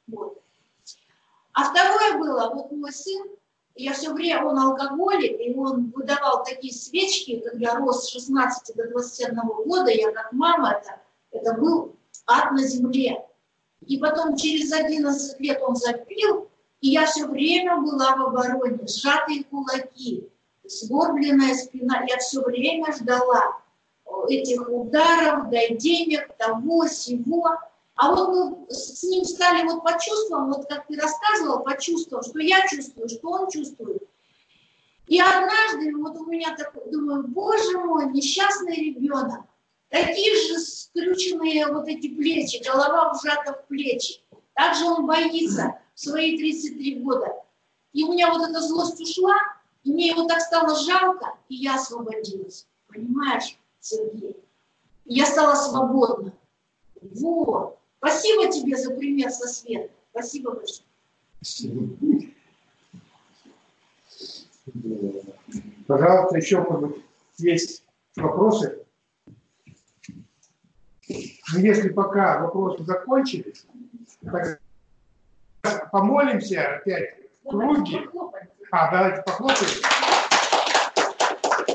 Вот. А второе было, вот мой сын, я все время, он алкоголик, и он выдавал такие свечки, когда рос с шестнадцати до двадцати одного года, я как мама, это, это был ад на земле. И потом через одиннадцать лет он запил, и я все время была в обороне, сжатые кулаки, сгорбленная спина, я все время ждала этих ударов, дай денег, того, сего. А вот мы с ним стали вот по чувствам, вот как ты рассказывал, по чувствам, что я чувствую, что он чувствует. И однажды вот у меня такой, думаю, боже мой, несчастный ребенок, такие же скрюченные вот эти плечи, голова вжата в плечи. Также он боится в свои тридцать три года. И у меня вот эта злость ушла, и мне его так стало жалко, и я освободилась. Понимаешь, Сергей? И я стала свободна. Вот. Спасибо тебе за пример со Светой. Спасибо большое. Пожалуйста, еще есть вопросы? Но если пока вопросы закончились, так помолимся опять в круге. А, давайте похлопаем.